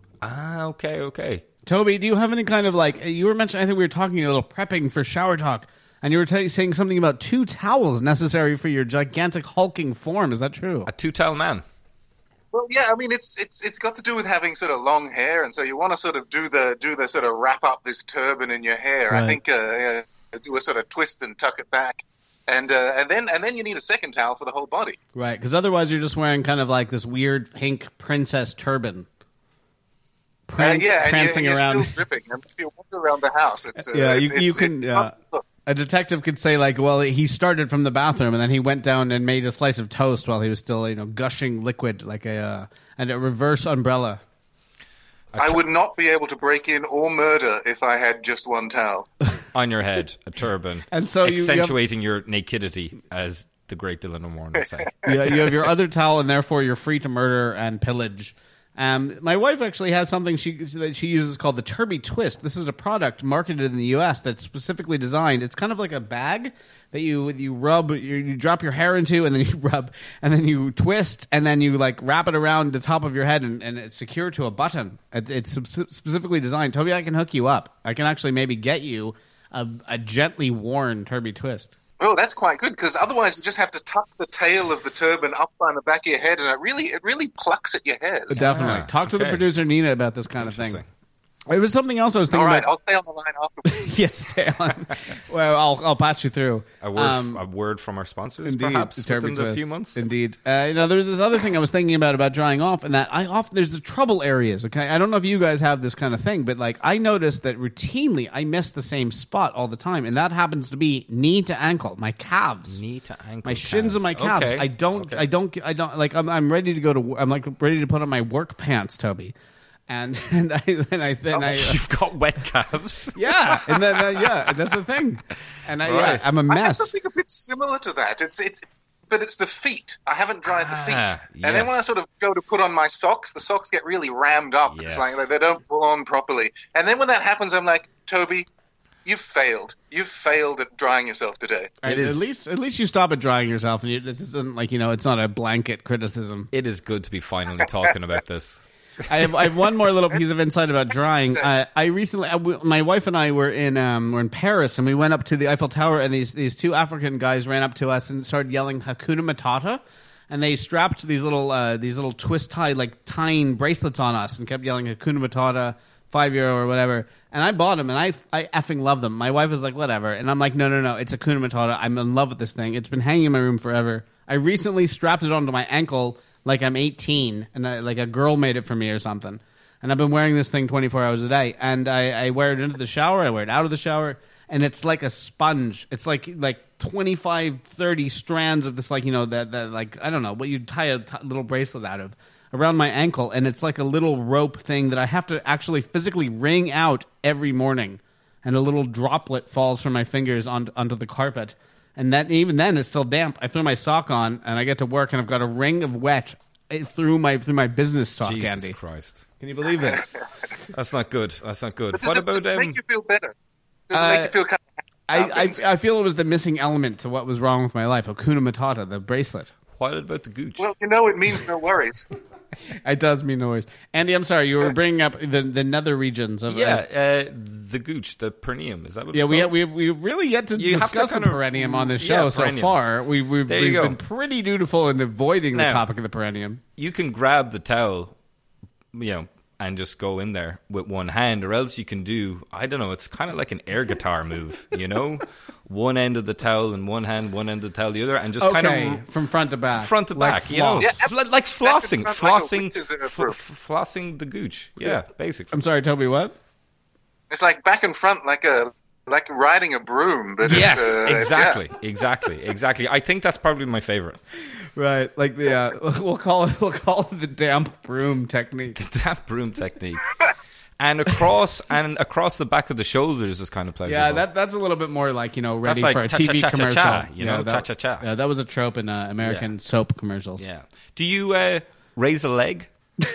Okay. Toby, do you have any kind of like you were mentioning? I think we were talking a little prepping for Shower Talk, and you were saying something about 2 towels necessary for your gigantic hulking form. Is that true? A 2-towel man. Well, yeah, I mean it's got to do with having sort of long hair, and so you want to sort of do the sort of wrap up this turban in your hair. Right. I think do a sort of twist and tuck it back, and then you need a second towel for the whole body. Right, because otherwise you're just wearing kind of like this weird pink princess turban. Yeah, prancing and you're around. still dripping. And if you wander around the house, it's you can. it's not good. A detective could say like, well, he started from the bathroom and then he went down and made a slice of toast while he was still, gushing liquid like a reverse umbrella. I would not be able to break in or murder if I had just one towel. On your head, a turban. And so you have- accentuating your nakedity, as the great Dylan O'Moore would say. You have your other towel, and therefore you're free to murder and pillage. My wife actually has something that she uses called the Turby Twist. This is a product marketed in the U.S. that's specifically designed. It's kind of like a bag that you rub, you drop your hair into, and then you rub, and then you twist, and then you like wrap it around the top of your head, and it's secured to a button. It's specifically designed. Toby, I can hook you up. I can actually maybe get you a gently worn Turby Twist. Oh, that's quite good, because otherwise you just have to tuck the tail of the turban up on the back of your head, and it really plucks at your hairs. Definitely. Talk to the okay. producer, Nina, about this kind of thing. Interesting. It was something else I was All thinking right, about. I'll stay on the line afterwards. Yes, stay on. Well, I'll patch you through. A word from our sponsors, Indeed, perhaps, Turby within a Twist. few months. Indeed. There's this other thing I was thinking about drying off, and that there's the trouble areas. Okay, I don't know if you guys have this kind of thing, but like I noticed that routinely I miss the same spot all the time, and that happens to be knee to ankle, my calves, Knee to ankle, my shins and my calves. Okay. I don't like. I'm ready to go to. I'm like ready to put on my work pants, Toby. And I You've got wet calves. yeah, and then that's the thing. And Right. I'm a I have mess. something a bit similar to that. But it's the feet. I haven't dried the feet. yes. And then when I sort of go to put on my socks, the socks get really rammed up. Yes. It's like they don't pull on properly. And then when that happens, I'm like, Toby, you've failed. You've failed at drying yourself today. Right, at least you stop at drying yourself, and it isn't like it's not a blanket criticism. It is good to be finally talking about this. I have one more little piece of insight about drying. I recently, my wife and I were in Paris, and we went up to the Eiffel Tower, and these two African guys ran up to us and started yelling Hakuna Matata, and they strapped these little twist tie like tying bracelets on us and kept yelling Hakuna Matata, €5 or whatever. And I bought them, and I effing love them. My wife was like, whatever, and I'm like, no, it's Hakuna Matata. I'm in love with this thing. It's been hanging in my room forever. I recently strapped it onto my ankle like I'm 18, and like a girl made it for me or something. And I've been wearing this thing 24 hours a day. And I wear it into the shower, I wear it out of the shower, and it's like a sponge. It's like 25, 30 strands of this, like, that like, I don't know, what you'd tie a little bracelet out of around my ankle, and it's like a little rope thing that I have to actually physically wring out every morning, and a little droplet falls from my fingers onto the carpet. And that even then it's still damp. I throw my sock on, and I get to work, and I've got a ring of wet through my business sock, Jesus Andy. Christ. Can you believe it? That's not good. That's not good. Does it make you feel better? Does it make you feel kind of I feel it was the missing element to what was wrong with my life. Hakuna Matata, the bracelet. What about the gooch? Well, it means no worries. It does mean no worries. Andy, I'm sorry, you were bringing up the nether regions of the gooch, the perineum. Is that what it's called? we really yet to discuss the perineum on this show so far. We've been pretty dutiful in avoiding the topic of the perineum. You can grab the towel, and just go in there with one hand, or else you can do, I don't know, it's kind of like an air guitar move, one end of the towel in one hand, one end of the towel the other, and just kind of from front to back, like flossing, flossing the gooch, basically. I'm sorry, Toby, what? It's like back and front, like riding a broom, but exactly. I think that's probably my favorite. Right, like we'll call it the damp broom technique. The damp broom technique. And across the back of the shoulders is kind of pleasurable. Yeah, that's a little bit more like, ready like for a TV commercial. Cha-cha-cha. Yeah, that was a trope in American soap commercials. Yeah. Do you raise a leg?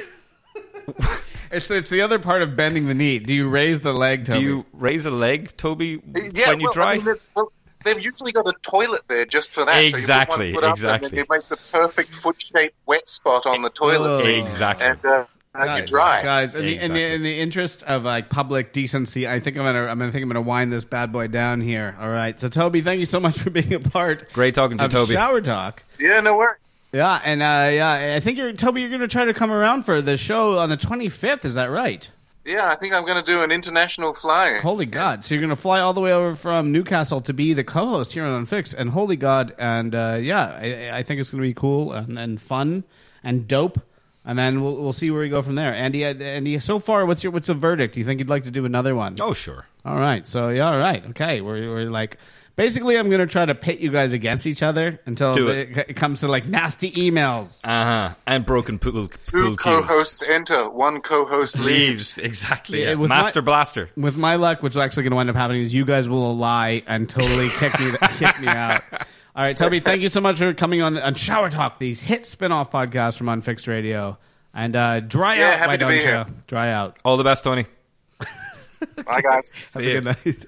It's the other part of bending the knee. Do you raise the leg, Toby? Do you raise a leg, Toby, when you dry? They've usually got a toilet there just for that. Exactly, so you put one foot up and then you make the perfect foot-shaped wet spot on the toilet seat. Exactly. And you dry. Guys, in the interest of like public decency, I think I'm gonna wind this bad boy down here. All right. So Toby, thank you so much for being a part. Great talking to you, Toby. Shower Talk. Yeah, no worries. Yeah, and I think you're going to try to come around for the show on the 25th. Is that right? Yeah, I think I'm going to do an international fly. Holy God! So you're going to fly all the way over from Newcastle to be the co-host here on Unfixed, and holy God, and I think it's going to be cool and fun and dope. And then we'll see where we go from there. Andy, so far, what's the verdict? Do you think you'd like to do another one? Oh, sure. All right. So all right, okay. We're like. Basically, I'm going to try to pit you guys against each other until it comes to like nasty emails. And broken pool. Two co-hosts enter, one co-host leaves. Exactly. Yeah. Master Blaster. With my luck, what's actually going to end up happening is you guys will lie and totally kick me out. All right, Toby, thank you so much for coming on Shower Talk, these hit spin-off podcasts from Unfixed Radio. And dry out, why don't you? Dry out. All the best, Tony. Bye, guys. Have a good night.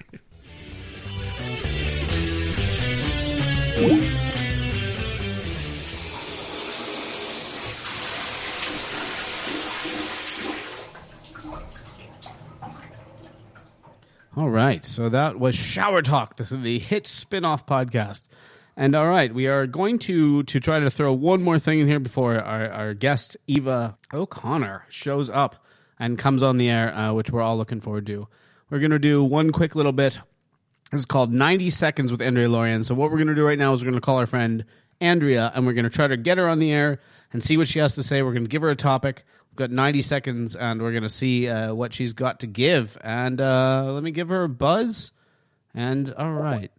All right, so that was Shower Talk. This is the hit spin-off podcast. And all right, we are going to try to throw one more thing in here before our guest, Eva O'Connor, shows up and comes on the air, which we're all looking forward to. We're going to do one quick little bit. This is called 90 Seconds with Andrea Lorian. So what we're going to do right now is we're going to call our friend Andrea, and we're going to try to get her on the air and see what she has to say. We're going to give her a topic. We've got 90 seconds, and we're going to see what she's got to give. And let me give her a buzz. And all right.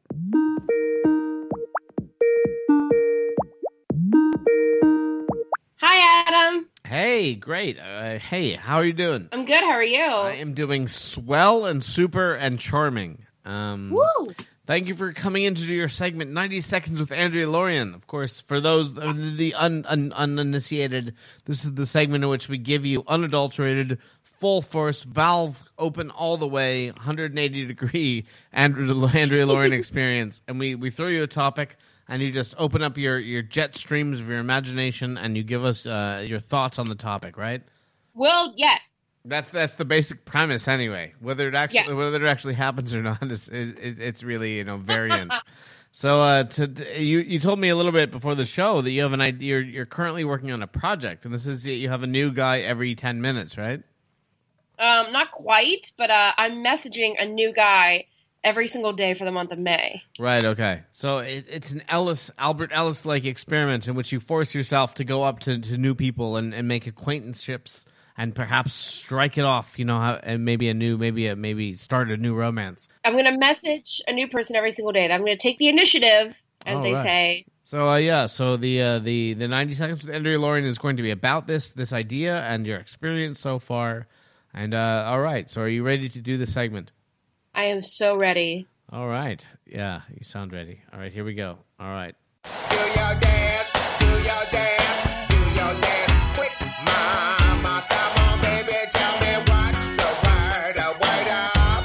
Hi, Adam. Hey, great. Hey, how are you doing? I'm good. How are you? I am doing swell and super and charming. Woo! Thank you for coming in to do your segment, 90 Seconds with Andrea Lorian. Of course, for those the uninitiated, this is the segment in which we give you unadulterated, full force, valve open all the way, 180-degree Andrea Lorian experience. And we throw you a topic, and you just open up your jet streams of your imagination, and you give us your thoughts on the topic, right? Well, yes. That's the basic premise anyway. Whether it actually happens or not, it's really variant. So you told me a little bit before the show that you have an idea. You're currently working on a project, and this is you have a new guy every 10 minutes, right? Not quite, but I'm messaging a new guy every single day for the month of May. Right. Okay. So it's an Albert Ellis-like experiment in which you force yourself to go up to new people and make acquaintanceships and perhaps strike it off. And maybe start a new romance. I'm going to message a new person every single day. I'm going to take the initiative, as they say. So So the 90 Seconds with Andrea Lorien is going to be about this idea and your experience so far. And all right. So are you ready to do the segment? I am so ready. All right. Yeah, you sound ready. All right, here we go. All right. Do your dance, do your dance, do your dance quick, mama. Come on, baby, tell me what's the word up.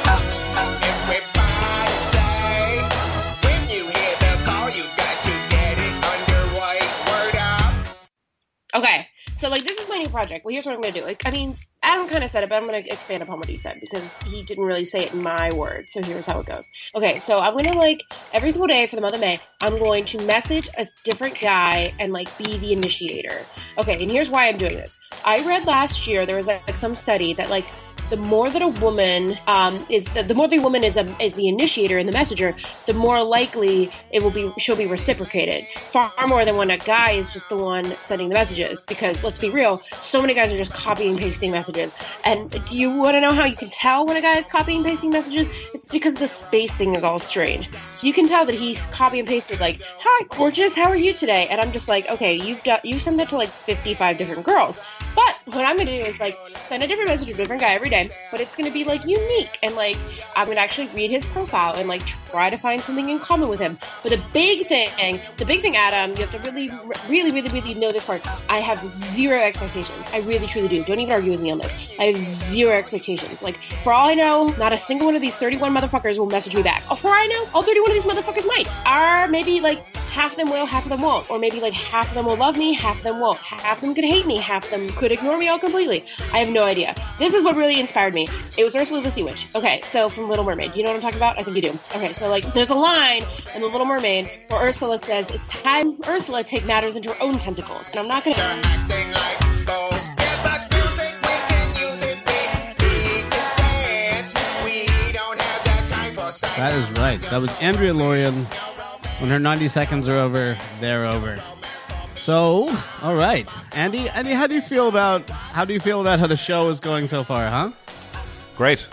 Everybody say, when you hear the call, you got to get it underway. Word up. Okay, so this is my new project. Well, here's what I'm going to do. Adam kind of said it, but I'm going to expand upon what he said because he didn't really say it in my words. So here's how it goes. Okay, so I'm going to every single day for the month of May, I'm going to message a different guy and be the initiator. Okay, and here's why I'm doing this. I read last year there was some study that the more that a woman is the initiator and the messenger, the more likely she'll be reciprocated. Far more than when a guy is just the one sending the messages. Because let's be real, so many guys are just copying and pasting messages. And do you want to know how you can tell when a guy is copying and pasting messages? It's because the spacing is all strange. So you can tell that he's copy and pasted "Hi, gorgeous, how are you today?" And I'm just okay, you send that to 55 different girls. But what I'm going to do is send a different message to a different guy every day, but it's going to be unique. And I'm going to actually read his profile and try to find something in common with him. But the big thing, Adam, you have to really, really, really, really know this part. I have zero expectations. I really, truly do. Don't even argue with me on this. I have zero expectations. For all I know, not a single one of these 31 motherfuckers will message me back. For all I know, all 31 of these motherfuckers might. Or maybe half of them will, half of them won't. Or maybe half of them will love me, half of them won't. Half of them could hate me, half of them could ignore me all completely. I have no idea. This is what really inspired me. It was Ursula the Sea Witch. Okay, so from Little Mermaid. Do you know what I'm talking about? I think you do. Okay, so there's a line in The Little Mermaid where Ursula says, "It's time Ursula take matters into her own tentacles." And I'm not gonna... Acting like those. Gearbox music, we can use it. We can dance. We don't have that time for sex. That is right. That was Andrea Lorien. When her 90 seconds are over, they're over. So, all right, Andy, how do you feel about how the show is going so far, huh? Great.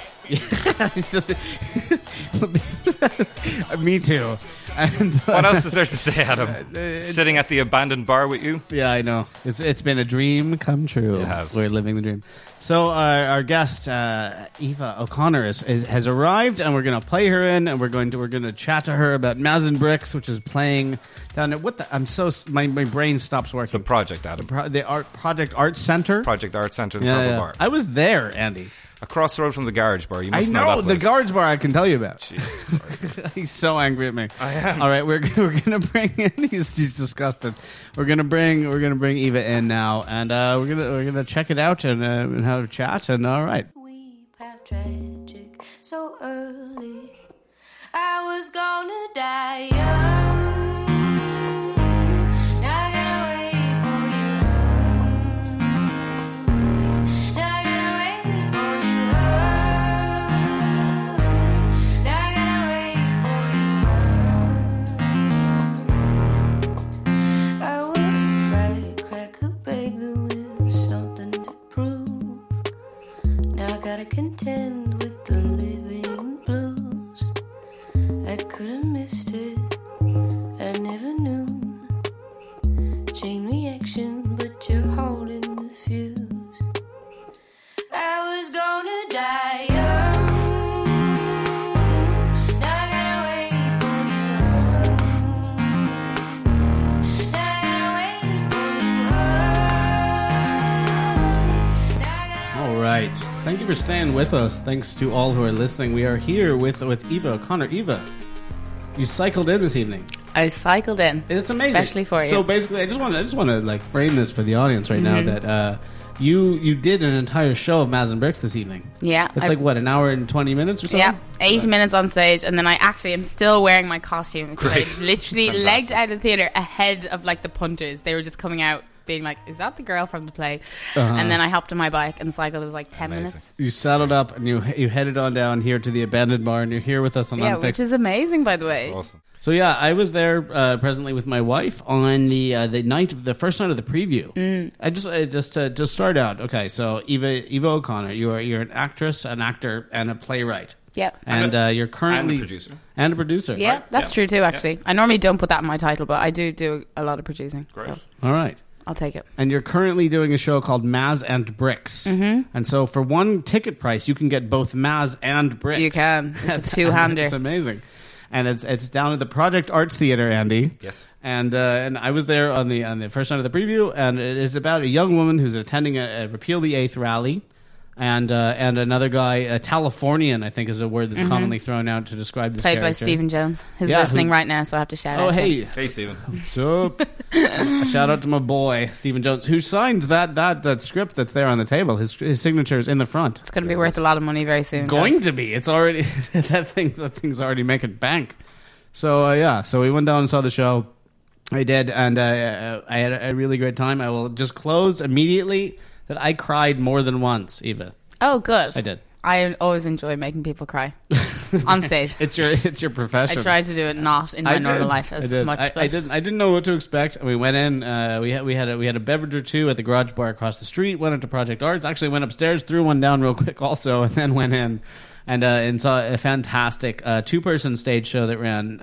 Me too. And what else is there to say, Adam? Sitting at the abandoned bar with you? Yeah, I know. It's been a dream come true. It has. We're living the dream. So our guest Eva O'Connor has arrived, and we're going to play her in, and we're going to chat to her about Mazin Bricks, which is playing down at my brain stops working. The project, Adam. Project Art Center. Project Art Center in Turbo Bar. I was there, Andy. Across the road from the Garage Bar. You must know that the place. Garage Bar I can tell you about. Jesus Christ. He's so angry at me. I am. All right, we're gonna bring in. He's disgusted. We're gonna bring Eva in now, and we're gonna check it out and have a chat. And all right. We have tragic so early. I was gonna die young. Now I gotta wait for you. Now I gotta wait for you. Now I gotta wait for you. I was a firecracker, baby, with something to prove. Now I gotta contend with the living blues. I could have missed it, I never knew. Chain reaction, but you're holding the fuse. I was gonna die young. Now I gotta wait for you. Now I gotta wait for you. All right. Thank you for staying with us. Thanks to all who are listening. We are here with Eva O'Connor. Eva, you cycled in this evening. I cycled in. It's amazing, especially for you. So basically, I just want to frame this for the audience right now that You did an entire show of Maz and Bricks this evening. Yeah. It's like, what, an hour and 20 minutes or so? Yeah, 80 minutes on stage, and then I actually am still wearing my costume because I Great. literally Fantastic. legged out of the theatre ahead of like the punters. They were just coming out being like, is that the girl from the play? And then I hopped on my bike and cycled. It was like 10 minutes. You saddled up and you headed on down here to the abandoned bar, and you're here with us on Yeah, Unfixed. which is amazing, by the way. Awesome. So yeah, I was there presently with my wife on the night of the first night of the preview. I just start out. Okay, so Eva O'Connor, you're an actress, an actor, and a playwright. Yep. And you're currently And a producer. And a producer. Yeah, Right? that's Yeah. true too, actually. I normally don't put that in my title, but I do a lot of producing. Great. So All right. I'll take it. And you're currently doing a show called Maz and Bricks. Mm-hmm. And so for one ticket price, you can get both Maz and Bricks. You can. It's a two-hander. It's amazing. And it's down at the Project Arts Theatre, Andy. Yes. And I was there on the first night of the preview, and it is about a young woman who's attending a Repeal the Eighth rally, and another guy, a Californian, I think is a word that's commonly thrown out to describe this Played by character. Stephen Jones, who's Yeah, listening who- right now, so I have to shout Oh, out to hey. him. Hey, Stephen. So, a shout out to my boy Stephen Jones, who signed that script that's there on the table. His signature is in the front. It's going to be worth a lot of money very soon. Going guys. to be. It's already that thing's already making bank. So yeah, so we went down and saw the show. I did, and I had a really great time. I will just close immediately that I cried more than once, Eva. Oh, good. I did. I always enjoy making people cry on stage. It's your profession. I try to do it not in my normal life as much. I but didn't know what to expect. We went in. We had a beverage or two at the garage bar across the street. Went into Project Arts. Actually went upstairs, threw one down real quick also, and then went in and saw a fantastic 2-person stage show that ran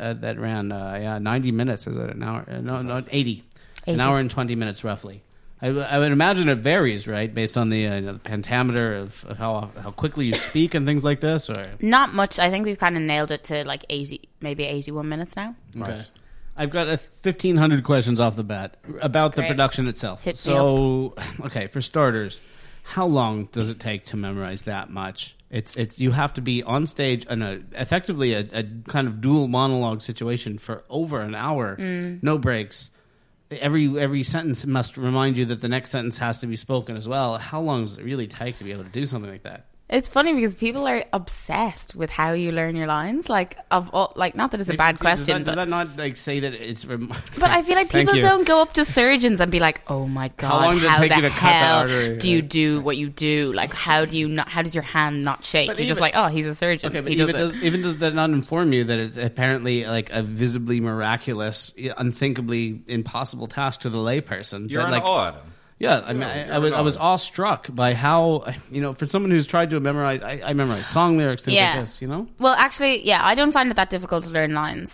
90 minutes. Is it an hour? No, 80. An hour and 20 minutes roughly. I would imagine it varies, right, based on the pentameter of how quickly you speak and things like this, or not much. I think we've kind of nailed it to like 80, maybe 81 minutes now. okay. I've got 1,500 questions off the bat about the Great. production itself. Hit me So, okay, for starters, how long does it take to memorize that much? It's you have to be on stage in effectively a kind of dual monologue situation for over an hour, no breaks. Every sentence must remind you that the next sentence has to be spoken as well. How long does it really take to be able to do something like that? It's funny because people are obsessed with how you learn your lines. Like of all, like not that it's a bad question, Does but that not like say that it's? but I feel like Thank people you. don't go up to surgeons and be like, "Oh my god, long does it take the you to cut the hell artery?" do you do what you do? Like, how do you not? How does your hand not shake? But You're just even- like, oh, he's a surgeon. Okay, but he does it. even does that not inform you that it's apparently like a visibly miraculous, unthinkably impossible task to the layperson? You're that, in like, awe, Adam. Yeah, I mean, I was awestruck by how, for someone who's tried to memorize, I memorize song lyrics, things Yeah. like this, you know? Well, actually, yeah, I don't find it that difficult to learn lines.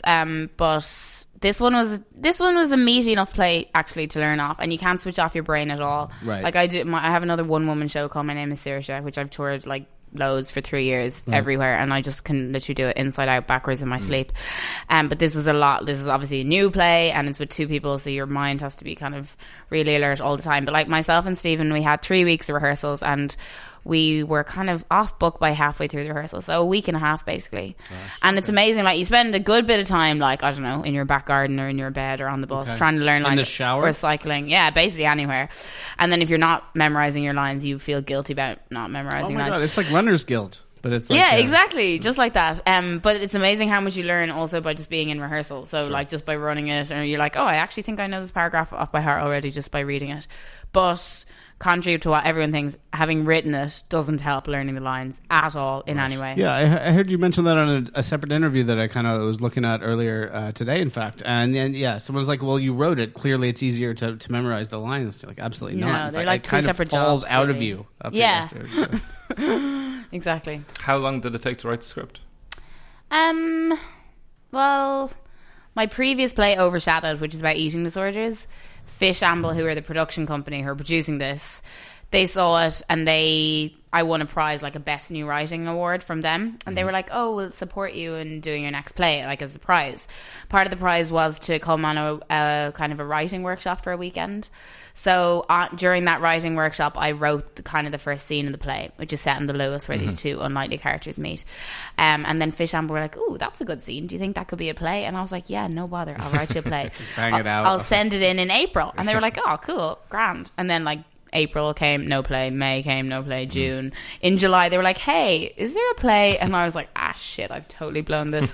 But this one was a meaty enough play actually to learn off, and you can't switch off your brain at all. Right. Like I have another one woman show called My Name Is Saoirse, which I've toured like loads for 3 years everywhere, and I just can literally do it inside out, backwards in my sleep. But this was a lot. This is obviously a new play, and it's with 2 people, so your mind has to be kind of really alert all the time. But like myself and Stephen, we had 3 weeks of rehearsals, and we were kind of off book by halfway through the rehearsal, so a week and a half basically. And it's amazing, like you spend a good bit of time, like I don't know, in your back garden or in your bed or on the bus trying to learn In lines, the shower? or cycling, yeah, basically anywhere. And then if you're not memorizing your lines, you feel guilty about not Oh memorizing my lines. God, it's like Runner's Guild. But it's like, Yeah, exactly, just like that. But it's amazing how much you learn also by just being in rehearsal. So like just by running it, and you're like, oh, I actually think I know this paragraph off by heart already just by reading it. But contrary to what everyone thinks, having written it doesn't help learning the lines at all in any way. Yeah, I heard you mention that on a separate interview that I kind of was looking at earlier today, in fact. And yeah, someone's like, well, you wrote it. Clearly it's easier to memorize the lines. You're like, absolutely No, not. In they're fact, like it two kind separate of falls jobs, out of really. you. Up Yeah. here, so. Exactly. How long did it take to write the script? Well, my previous play, Overshadowed, which is about eating disorders, Fish Amble, who are the production company who are producing this, they saw it and I won a prize, like a Best New Writing award from them. And they were like, oh, we'll support you in doing your next play, like as the prize. Part of the prize was to come on a kind of a writing workshop for a weekend. So during that writing workshop, I wrote the first scene of the play, which is set in the Lewis, where these 2 unlikely characters meet. And then Fish Amble were like, "Ooh, that's a good scene. Do you think that could be a play?" And I was like, "Yeah, no bother. I'll write you a play. Bang it out. I'll send it in April." And they were like, "Oh, cool, grand." And then like April came, no play. May came, no play. June. In July, they were like, hey, is there a play? And I was like, shit, I've totally blown this.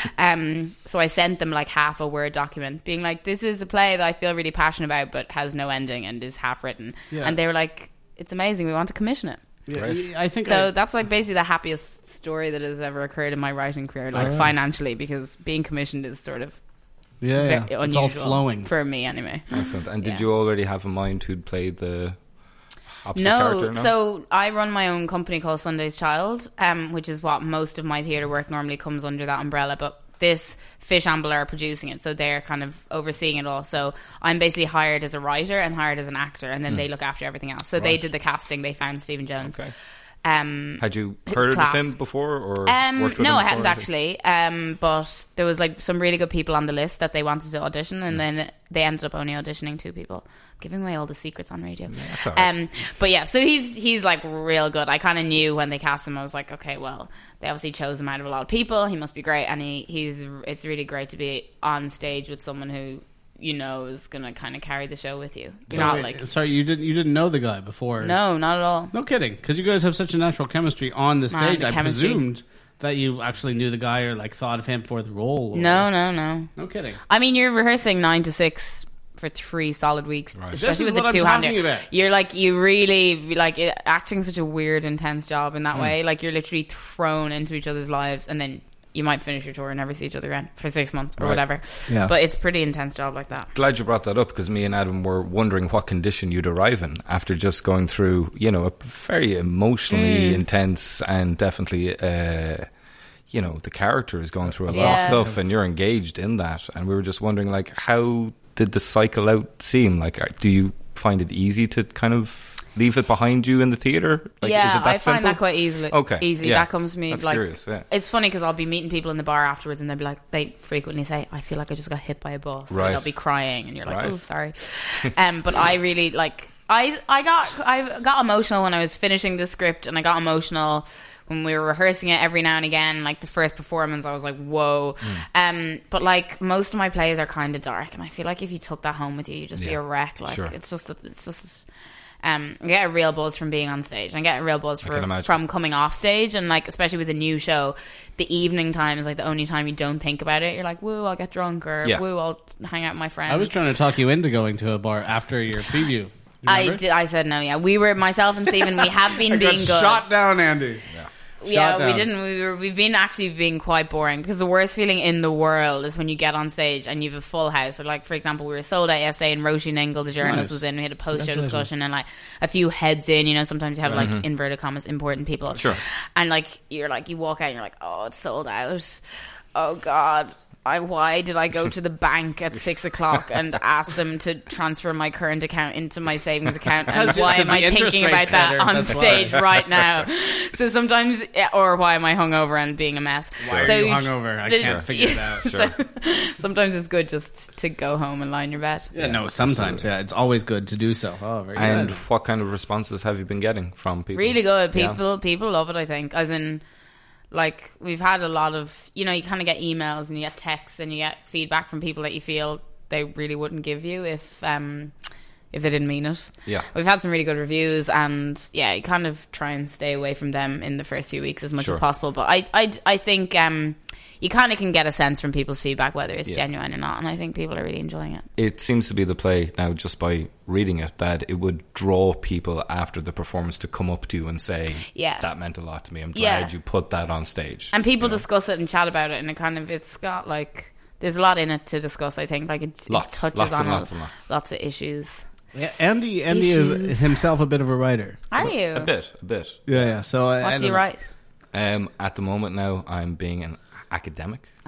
So I sent them like half a Word document being like, this is a play that I feel really passionate about but has no ending and is half written. Yeah. And they were like, it's amazing, we want to commission it. Yeah, I think so. That's like basically the happiest story that has ever occurred in my writing career, like financially, because being commissioned is sort of unusual. It's all flowing for me anyway. Excellent. And did you already have in mind who'd play the opposite character? No, so I run my own company called Sunday's Child, which is what most of my theatre work normally comes under that umbrella, but this Fish Amble are producing it, so they're kind of overseeing it all. So I'm basically hired as a writer and hired as an actor, and then they look after everything else. So they did the casting, they found Stephen Jones. Okay. Had you heard of him before, or worked with him no, I before? hadn't actually. But there was like some really good people on the list that they wanted to audition, and then they ended up only auditioning 2 people. I'm giving away all the secrets on radio. That's all right. But yeah, so he's like real good. I kind of knew when they cast him, I was like, okay, well, they obviously chose him out of a lot of people. He must be great, and it's really great to be on stage with someone who is going to kind of carry the show with you. Sorry, you didn't know the guy before? No, not at all. No kidding, because you guys have such a natural chemistry on the stage. I presumed that you actually knew the guy or like thought of him for the role. No. No kidding. I mean, you're rehearsing 9 to 6 for 3 solid weeks, right. Especially with what the I'm two-hander. talking about. You're like, you really like acting's such a weird, intense job in that way. Like you're literally thrown into each other's lives, and then you might finish your tour and never see each other again for 6 months or whatever. Yeah. But it's a pretty intense job like that. Glad you brought that up, because me and Adam were wondering what condition you'd arrive in after just going through, a very emotionally intense and definitely, the character is going through a lot of stuff and you're engaged in that. And we were just wondering, like, how did the cycle out seem? Like, do you find it easy to kind of leave it behind you in the theatre? Like, yeah, is it that I find simple? that quite easy. Yeah. That comes to me. That's like, curious, yeah. It's funny because I'll be meeting people in the bar afterwards, and they'll be like, they frequently say, "I feel like I just got hit by a bus." Right. And they'll be crying, and you're like, Right. "Oh, sorry." But I really like. I got emotional when I was finishing the script, and I got emotional when we were rehearsing it every now and again. Like the first performance, I was like, "Whoa!" But like most of my plays are kind of dark, and I feel like if you took that home with you, you'd just be a wreck. Like sure. it's just. I get a real buzz from being on stage. I get a real buzz from coming off stage, and like especially with a new show, the evening time is like the only time you don't think about it. You're like, woo, I'll get drunk, or woo, I'll hang out with my friends. I was trying to talk you into going to a bar after your preview. I did. I said no. Yeah, we were myself and Stephen. We have been being good. Shot down, Andy. Yeah, we didn't. We've been actually being quite boring, because the worst feeling in the world is when you get on stage and you have a full house. So, like for example, we were sold out yesterday, and Roisin Engel, the journalist, was in. We had a post-show discussion, and like a few heads in. Sometimes you have like inverted commas important people, sure. And like you walk out, and you're like, oh, it's sold out. Oh God. Why did I go to the bank at 6 o'clock and ask them to transfer my current account into my savings account? And why am I thinking about that on stage right now? So sometimes, or why am I hungover and being a mess? Why are you hungover? I can't figure it out. Sure. Sometimes it's good just to go home and lie in your bed. Yeah, no, sometimes. Absolutely. Yeah, it's always good to do so. Oh, very and good. what kind of responses have you been getting from people? Really good. People love it, I think. As in, like, we've had a lot of, you kind of get emails and you get texts and you get feedback from people that you feel they really wouldn't give you if they didn't mean it. Yeah. We've had some really good reviews, and yeah, you kind of try and stay away from them in the first few weeks as much as possible. But I think you kind of can get a sense from people's feedback whether it's genuine or not, and I think people are really enjoying it. It seems to be the play now, just by reading it, that it would draw people after the performance to come up to you and say, that meant a lot to me, I'm glad you put that on stage. And people discuss it and chat about it, and it's got like, there's a lot in it to discuss, I think. Like it touches on lots of issues. Yeah, Andy is himself a bit of a writer. Are you? A bit. Yeah. So what do you write? At the moment now, I'm being an academic. Oh,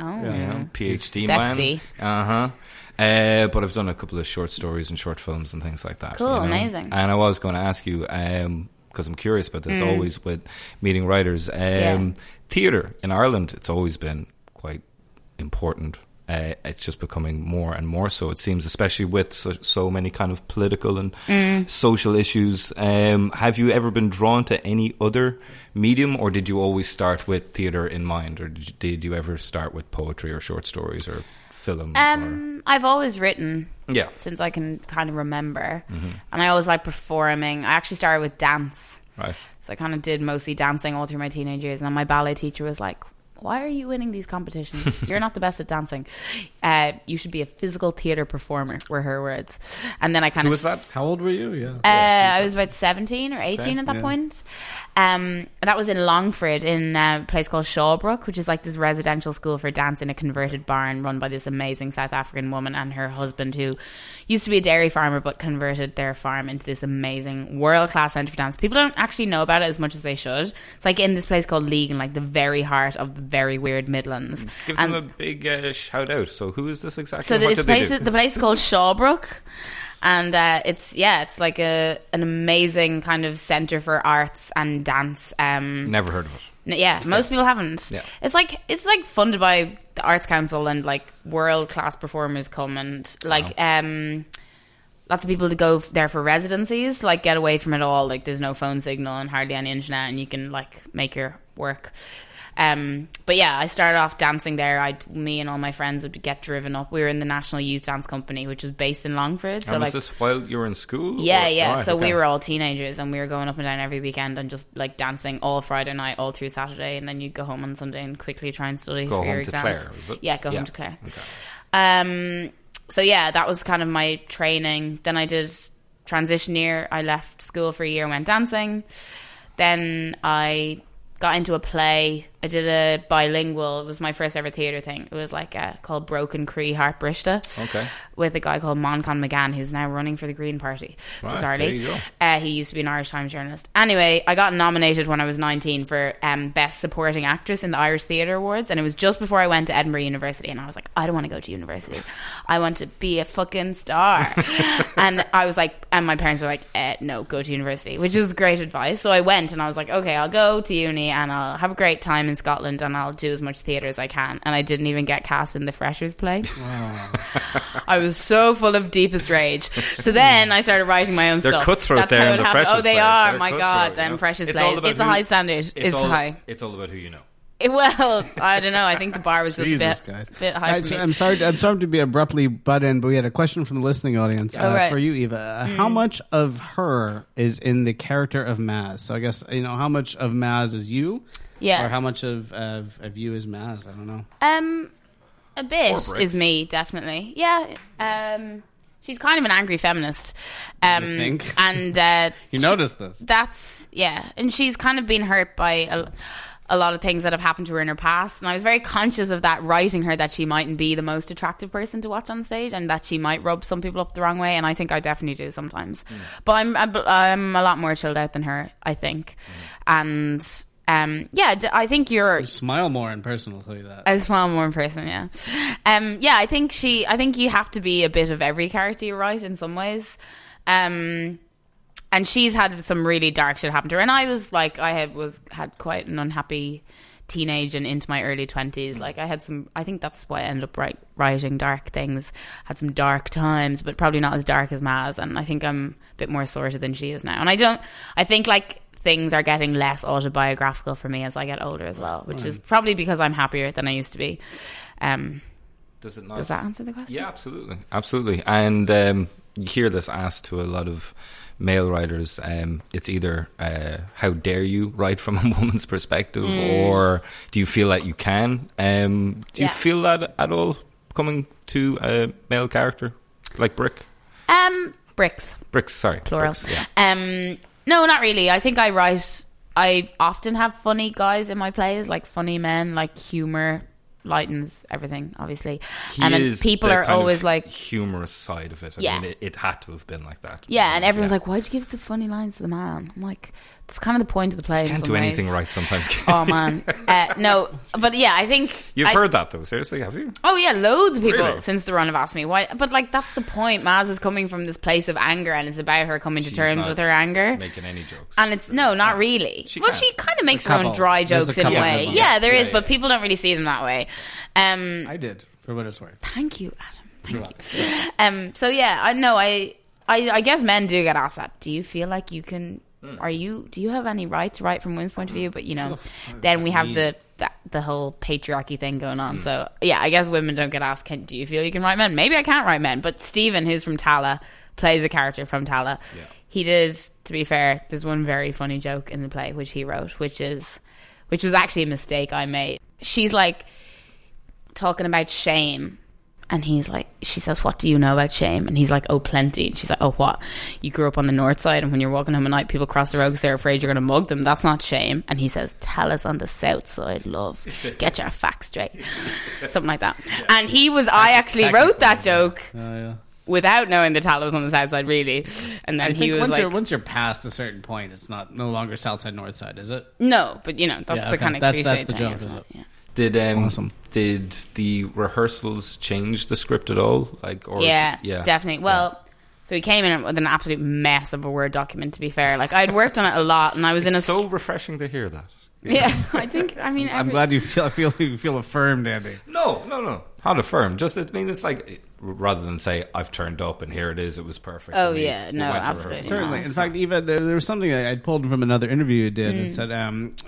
PhD sexy. man. But I've done a couple of short stories and short films and things like that. Cool, amazing. And I was going to ask you, because I'm curious about this, always with meeting writers. Theatre in Ireland, it's always been quite important it's just becoming more and more so, it seems, especially with so many kind of political and social issues. Have you ever been drawn to any other medium, or did you always start with theatre in mind, or did you ever start with poetry or short stories or film? I've always written since I can kind of remember, and I always like performing. I actually started with dance, right? So I kind of did mostly dancing all through my teenage years, and then my ballet teacher was like, why are you winning these competitions? You're not the best at dancing. You should be a physical theatre performer, were her words. And then I kind of... Who was that? How old were you? I was about 17 or 18 at that point. That was in Longford, in a place called Shawbrook, which is like this residential school for dance in a converted barn run by this amazing South African woman and her husband, who used to be a dairy farmer but converted their farm into this amazing world-class centre for dance. People don't actually know about it as much as they should. It's like in this place called Leagan, like the very heart of the very weird Midlands. Give them a big shout out. So who is this exactly? So the place is called Shawbrook. And it's like an amazing kind of centre for arts and dance. Never heard of it. Yeah, most people haven't. Yeah. It's like funded by the Arts Council, and like world class performers come, and like lots of people to go there for residencies, like get away from it all. Like there's no phone signal and hardly any internet, and you can like make your work. But yeah, I started off dancing there. Me and all my friends would get driven up. We were in the National Youth Dance Company, which was based in Longford. So and was like, this while you were in school? Yeah. Right, so we were all teenagers, and we were going up and down every weekend and just like dancing all Friday night, all through Saturday, and then you'd go home on Sunday and quickly try and study for your exams. Clare, is it? Yeah, go home to Clare. Okay. So yeah, that was kind of my training. Then I did transition year. I left school for a year and went dancing. Then I got into a play. I did a bilingual. It was my first ever theatre thing. It was like called Broken Cree Heart Brista. Okay. With a guy called Moncon McGann, who's now running for the Green Party. Right, bizarrely. there you go. He used to be an Irish Times journalist. Anyway, I got nominated when I was 19 for Best Supporting Actress in the Irish Theatre Awards, and it was just before I went to Edinburgh University, and I was like, I don't want to go to university. I want to be a fucking star. And I was like, and my parents were like, no, go to university, which is great advice. So I went, and I was like, okay, I'll go to uni and I'll have a great time in Scotland, and I'll do as much theatre as I can. And I didn't even get cast in the Freshers play. Wow. I was so full of deepest rage. So then I started writing my own They're stuff. cutthroat That's there how in it the happened. Freshers' Oh, they plays. are. They're My cutthroat, God, you them know? Freshers It's play. all about It's a who- high standard. It's high. It's all about who you know. Well, I don't know. I think the bar was just Jesus, a guys. bit high for me. I'm sorry to be abruptly butt in, but we had a question from the listening audience right. for you, Eva. How much of her is in the character of Maz? So I guess, how much of Maz is you? Yeah. Or how much of you is Maz? I don't know. A bit is me, definitely. Yeah. She's kind of an angry feminist. You think? And you noticed this? That's and she's kind of been hurt by a lot of things that have happened to her in her past, and I was very conscious of that writing her, that she mightn't be the most attractive person to watch on stage, and that she might rub some people up the wrong way, and I think I definitely do sometimes. But I'm a lot more chilled out than her, I think. And I think You smile more in person, I'll tell you that. I smile more in person, yeah. I think you have to be a bit of every character you write in some ways. And she's had some really dark shit happen to her, and I was like, had quite an unhappy teenage and into my early 20s. Like I think that's why I ended up writing dark things. Had some dark times, but probably not as dark as Maz, and I think I'm a bit more sorted than she is now. And I think like things are getting less autobiographical for me as I get older as well, which is probably because I'm happier than I used to be. Does it not? Does that answer the question? Yeah, absolutely. And you hear this asked to a lot of male writers. It's either how dare you write from a woman's perspective, or do you feel that you can? Do you feel that at all coming to a male character like Brick? Bricks, sorry, plural. Bricks, yeah. No, not really. I think I often have funny guys in my plays, like funny men, like humour lightens everything, obviously. And people are always like humorous side of it. I mean, it had to have been like that. Yeah, and everyone's like, why'd you give the funny lines to the man? I'm like, that's kind of the point of the play. You can't do anything right sometimes. Oh man, no, but yeah, I think you've heard that though. Seriously, have you? Oh yeah, loads of people Really? since the run have asked me why. But like, that's the point. Maz is coming from this place of anger, and it's about her coming to terms with her anger. Making any jokes, and it's not really. She kind of makes her own dry There's jokes a in a couple way. of them. Yeah, there is, but people don't really see them that way. I did. for what it's worth. Thank you, Adam. Thank you. So yeah, I guess men do get asked that. Do you feel like you can? Do you have any rights, right, from women's point of view? But then we have the whole patriarchy thing going on. So yeah, I guess women don't get asked. Do you feel you can write men? Maybe I can't write men. But Stephen, who's from Tala, plays a character from Tala. Yeah. He did. To be fair, there's one very funny joke in the play which he wrote, which was actually a mistake I made. She's like talking about shame. And he's like, she says, what do you know about shame? And he's like, oh, plenty. And she's like, oh, what? You grew up on the north side, and when you're walking home at night, people cross the road because they're afraid you're going to mug them. That's not shame. And he says, tell us on the south side, love. Get your facts straight. Something like that. Yeah. And I actually wrote that joke without knowing the Tala was on the south side, really. And then he was once you're past a certain point, it's no longer south side, north side, is it? No, but that's the kind of cliche that's the thing, joke, isn't it? Yeah. Did the rehearsals change the script at all? Yeah, definitely. Well, so he came in with an absolute mess of a Word document, to be fair. Like, I'd worked on it a lot, and I was It's so refreshing to hear that. Yeah, I think, I'm glad you feel affirmed, Andy. No. Not affirmed. Just, it's like, rather than say, I've turned up and here it is, it was perfect. Oh, yeah. No, absolutely. Certainly. In fact, even there was something I pulled from another interview you did. It said,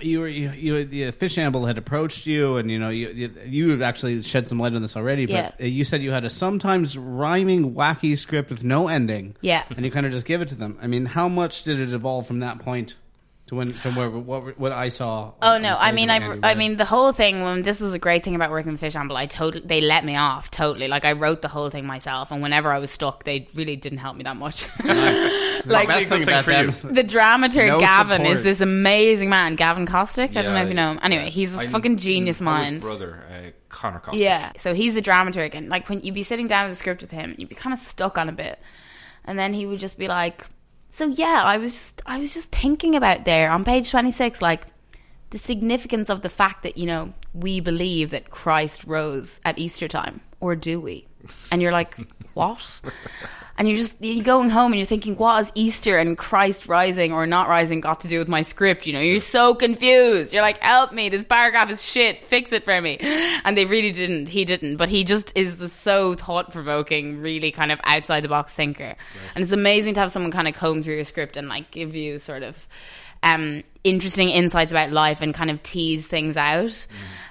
Fishamble had approached you, and, you have actually shed some light on this already, but you said you had a sometimes rhyming, wacky script with no ending. Yeah. And you kind of just give it to them. I mean, how much did it evolve from that point? From what I saw. Oh no! I mean, the whole thing. This was a great thing about working with Fishamble. They let me off totally. Like, I wrote the whole thing myself, and whenever I was stuck, they really didn't help me that much. Nice. Like, best thing about them. The dramaturg Gavin is this amazing man, Gavin Kostick. I don't know if you know him. Anyway, he's a fucking genius mind. His brother, Connor Kostick. Yeah, so he's a dramaturg, and like when you'd be sitting down with the script with him, you'd be kind of stuck on a bit, and then he would just be like. So yeah, I was just thinking about there on page 26, like the significance of the fact that, we believe that Christ rose at Easter time, or do we? And you're like, what? And you're going home and you're thinking, what has Easter and Christ rising or not rising got to do with my script? You're so confused. You're like, help me, this paragraph is shit, fix it for me. And they really didn't. He didn't. But he just is the so thought-provoking, really kind of outside-the-box thinker. Right. And it's amazing to have someone kind of comb through your script and like give you sort of interesting insights about life and kind of tease things out.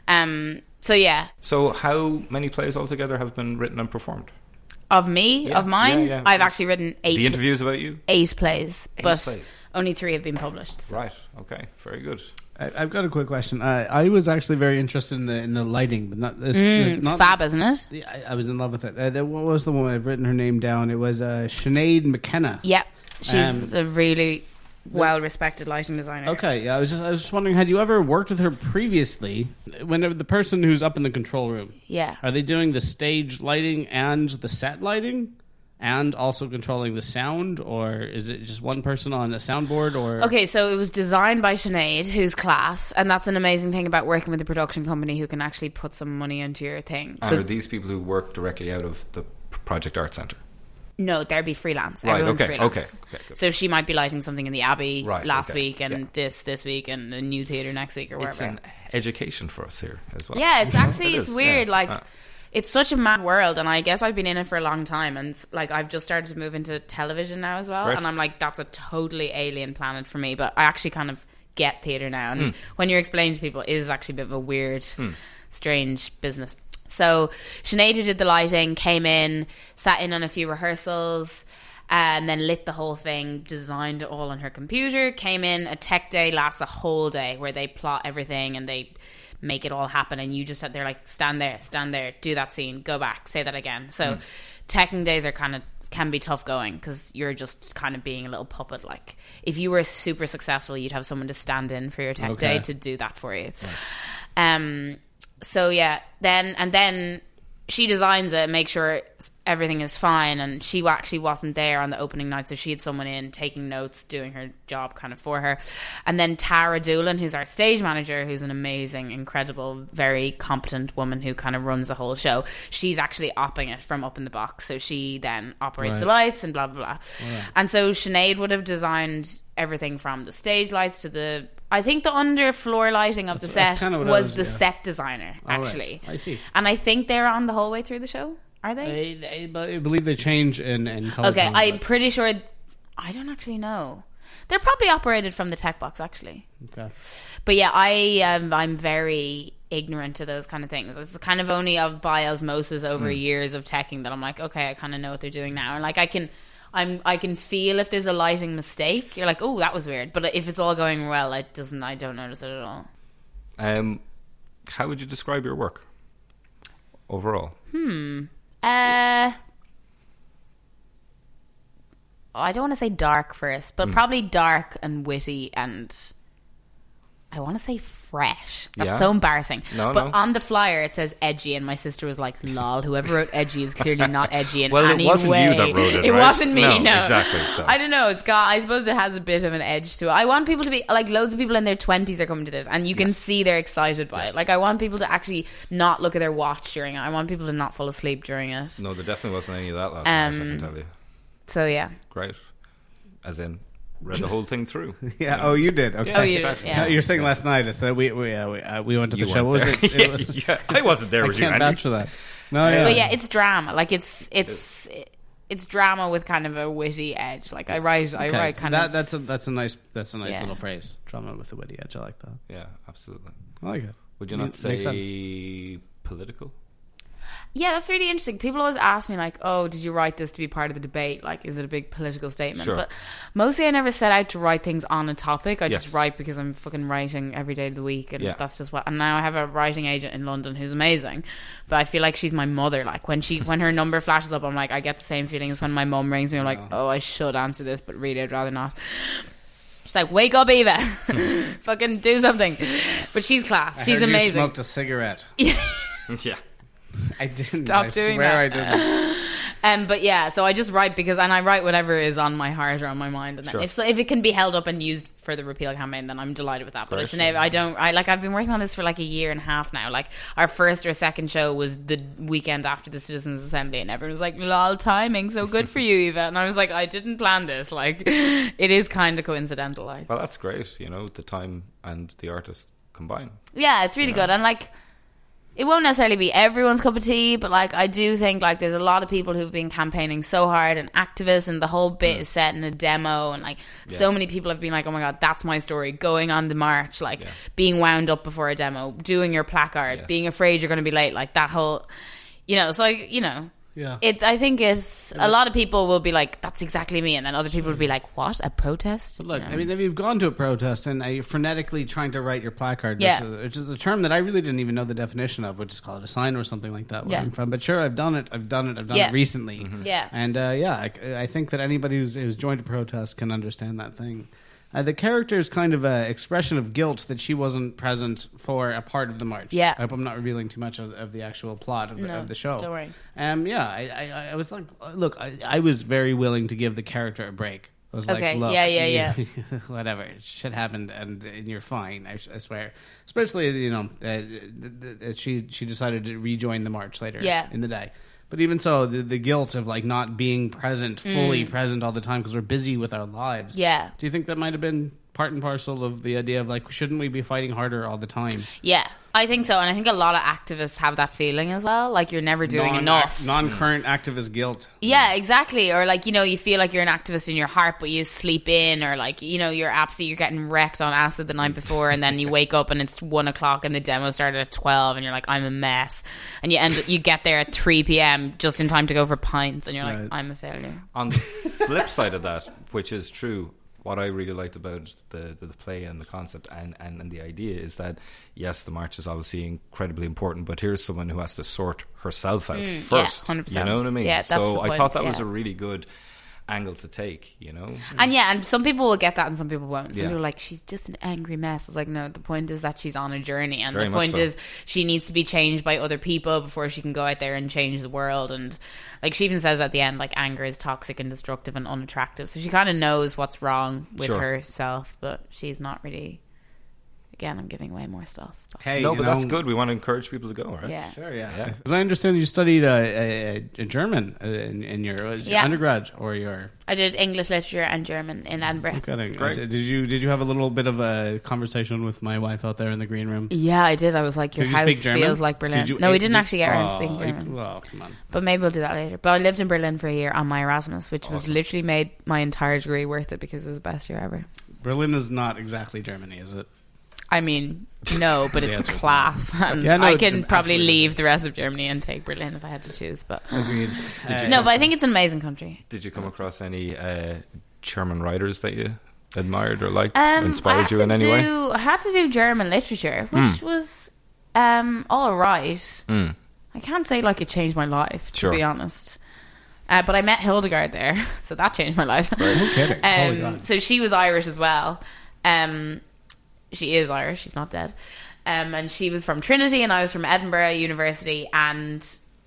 So yeah. So how many plays altogether have been written and performed? Of me? Yeah. Of mine? Yeah. I've actually written 8. The interviews about you? 8 plays. But only 3 have been published. So. Right. Okay. Very good. I've got a quick question. I was actually very interested in the lighting, but not this. It's fab, isn't it? Yeah, I was in love with it. What was the one? I've written her name down. It was Sinead McKenna. Yeah. She's a really well-respected lighting designer. Okay, yeah. I was just wondering, had you ever worked with her previously? Whenever the person who's up in the control room, are they doing the stage lighting and the set lighting, and also controlling the sound, or is it just one person on a soundboard? Or okay, so it was designed by Sinead, who's class, and that's an amazing thing about working with a production company who can actually put some money into your thing. And are these people who work directly out of the Project Art Centre? No, they'd be freelance. Right, Everyone's okay, freelance. Okay, so she might be lighting something in the Abbey last week, and this week, and the New Theatre next week, or whatever. It's an education for us here as well. Yeah, it's actually it's weird. It's such a mad world, and I guess I've been in it for a long time, and like I've just started to move into television now as well, and I'm like, that's a totally alien planet for me. But I actually kind of get theatre now, and when you're explaining to people, it is actually a bit of a weird, strange business. So Sinead, who did the lighting, came in, sat in on a few rehearsals, and then lit the whole thing, designed it all on her computer, came in. A tech day lasts a whole day where they plot everything and they make it all happen, and you just they're like, stand there, do that scene, go back, say that again. So teching days are can be tough going because you're just kind of being a little puppet. Like if you were super successful, you'd have someone to stand in for your tech day to do that for you. Right. So yeah, then she designs it, make sure everything is fine, and she actually wasn't there on the opening night, so she had someone in taking notes, doing her job kind of for her. And then Tara Doolan, who's our stage manager, who's an amazing, incredible, very competent woman who kind of runs the whole show, she's actually opping it from up in the box, so she then operates the lights and blah blah blah. And so Sinead would have designed everything from the stage lights to the I think the underfloor lighting of the set kinda what I was the yeah. set designer, All right. actually. I see. And I think they're on the whole way through the show. Are they? I believe they change in color. Okay, tone, I'm but- pretty sure. I don't actually know. They're probably operated from the tech box, actually. Okay. But yeah, I'm very ignorant to those kind of things. It's kind of only by osmosis over years of teching that I'm like, okay, I kind of know what they're doing now, and like I can feel if there's a lighting mistake. You're like, oh, that was weird. But if it's all going well, I don't notice it at all. How would you describe your work overall? I don't want to say dark first, but probably dark and witty, and I want to say fresh. That's Yeah. so embarrassing. No, but no. on the flyer it says edgy, and my sister was like, lol, whoever wrote edgy is clearly not edgy in Well, it any wasn't way. you that wrote it, It right? wasn't me, no. Exactly. So. I don't know. It's got. I suppose it has a bit of an edge to it. I want people to be like, loads of people in their 20s are coming to this, and you can see they're excited by it. Like, I want people to actually not look at their watch during it. I want people to not fall asleep during it. No, there definitely wasn't any of that last night, I can tell you. So yeah. Great. As in, read the whole thing through. Yeah. Oh, you did. Okay. Oh, you did, exactly. yeah. You're saying last night. So we went to the You show. What was weren't it? there. It was- Yeah, I wasn't there I with you, can't Andy. vouch for that. No, yeah. But yeah, it's drama. Like it's drama with kind of a witty edge. Like I write kind of. That's a nice Yeah. little phrase. Drama with a witty edge. I like that. Yeah, absolutely. I like it. Would you It not makes say political? Yeah, that's really interesting. People always ask me like, "Oh, did you write this to be part of the debate? Like, is it a big political statement?" Sure. But mostly, I never set out to write things on a topic. I Yes. just write because I'm fucking writing every day of the week, and Yeah. that's just what. And now I have a writing agent in London who's amazing, but I feel like she's my mother. Like when her number flashes up, I'm like, I get the same feeling as when my mum rings me. I'm like, oh, I should answer this, but really, I'd rather not. She's like, wake up, Eva, fucking do something. But she's class. She's I heard amazing. You smoked a cigarette. Yeah. I didn't. Stop I doing swear that. I didn't. But yeah, so I just write and I write whatever is on my heart or on my mind, and then Sure. if it can be held up and used for the repeal campaign, then I'm delighted with that. But it's I've been working on this for like a year and a half now. Like our first or second show was the weekend after the Citizens Assembly, and everyone was like, "Lol, timing, so good for you, Eva." And I was like, I didn't plan this. Like, it is kind of coincidental. Like, Well, that's great. You know, the time and the artist combine. yeah, it's really good, and like. It won't necessarily be everyone's cup of tea, but like I do think like there's a lot of people who've been campaigning so hard and activists, and the whole bit is set in a demo, and like so many people have been like, oh my god, that's my story, going on the march, like being wound up before a demo, doing your placard, being afraid you're going to be late, like that whole, so like, Yeah. I think it's a lot of people will be like, that's exactly me, and then other people will be like, what, a protest? But look, I mean, if you've gone to a protest and you're frenetically trying to write your placard, Yeah. which is a term that I really didn't even know the definition of, which is called a sign or something like that where Yeah. I'm from. But sure, I've done it Yeah. it recently. Yeah. And I think that anybody who's joined a protest can understand that thing. The character is kind of an expression of guilt that she wasn't present for a part of the march. Yeah. I hope I'm not revealing too much of the actual plot of the show. don't worry. I was like, look, I was very willing to give the character a break. I was Okay, like, look, yeah. whatever, shit happened, and you're fine. I swear. Especially, she decided to rejoin the march later in the day. But even so, the guilt of like not being present, fully present all the time because we're busy with our lives. Yeah. Do you think that might have been part and parcel of the idea of like, shouldn't we be fighting harder all the time? Yeah, I think so, and I think a lot of activists have that feeling as well. Like you're never doing enough. Non-current activist guilt. Yeah, exactly. Or like, you feel like you're an activist in your heart, but you sleep in, or like, you're getting wrecked on acid the night before, and then you wake up and it's 1:00 and the demo started at 12, and you're like, I'm a mess, and you get there at 3 p.m. just in time to go for pints, and you're like, Right. I'm a failure. On the flip side of that, which is true, what I really liked about the play and the concept and the idea is that, yes, the march is obviously incredibly important, but here's someone who has to sort herself out first. 100%. You know what I mean? Yeah, that's so the I point, thought that was yeah. a really good angle to take, And some people will get that and some people won't. Some Yeah. people are like, she's just an angry mess. It's like, no, the point is that she's on a journey, and Very the much point so. is she needs to be changed by other people before she can go out there and change the world. And like she even says at the end, like, anger is toxic and destructive and unattractive. So she kind of knows what's wrong with Sure. herself, but she's not really again, I'm giving away more stuff. Hey, No, you but know- that's good. We want to encourage people to go, right? Yeah. Sure, yeah. As I understand, you studied German in your Yeah. undergrad or your. I did English literature and German in Edinburgh. Okay, Great. Did you have a little bit of a conversation with my wife out there in the green room? Yeah, I did. I was like, your Did you house speak German? feels like Berlin. Did you- No, we didn't did- actually get around to Oh, speaking German. Well, come on. But maybe we'll do that later. But I lived in Berlin for a year on my Erasmus, which was literally made my entire degree worth it because it was the best year ever. Berlin is not exactly Germany, is it? I mean, no, but The it's answer's no. class. And Yeah, no, I it's can probably absolutely leave the rest of Germany and take Berlin if I had to choose. But Agreed. no, but I think it's an amazing country. Did you come across any German writers that you admired or liked, I inspired had you to in any way? I had to do German literature, which was all right. Mm. I can't say like it changed my life, to Sure. be honest. But I met Hildegard there, so that changed my life. No kidding. Holy God. So she was Irish as well. She is Irish. She's not dead. And she was from Trinity, and I was from Edinburgh University. And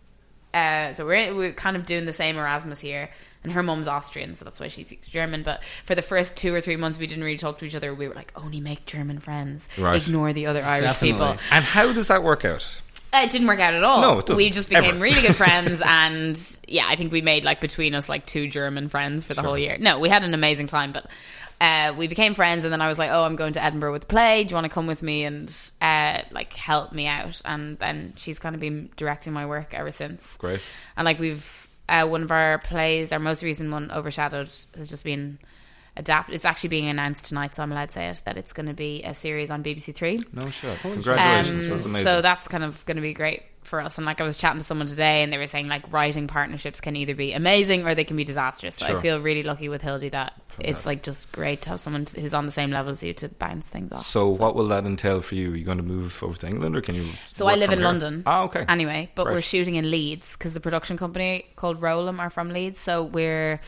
so we're kind of doing the same Erasmus here. And her mum's Austrian, so that's why she speaks German. But for the first 2 or 3 months, we didn't really talk to each other. We were like, only make German friends. Right. Ignore the other Irish Definitely. people. And how does that work out? It didn't work out at all. No, it doesn't. We just became Ever. really good friends, and yeah, I think we made like between us like 2 German friends for the whole year. No, we had an amazing time, but we became friends, and then I was like, "Oh, I'm going to Edinburgh with the play. Do you want to come with me and like help me out?" And then she's kind of been directing my work ever since. Great. And like we've one of our plays, our most recent one, Overshadowed, has just been adapted. It's actually being announced tonight, so I'm allowed to say it, that it's going to be a series on BBC Three. No shit. Congratulations. That's amazing. So that's kind of going to be great for us. And like I was chatting to someone today, and they were saying like writing partnerships can either be amazing or they can be disastrous. So Sure. I feel really lucky with Hildy that it's like just great to have someone who's on the same level as you to bounce things off. So what will that entail for you? Are you going to move over to England, or can you? So work I live from in here? London. Ah, okay. Anyway, but Right. we're shooting in Leeds because the production company called Rolam are from Leeds. So we're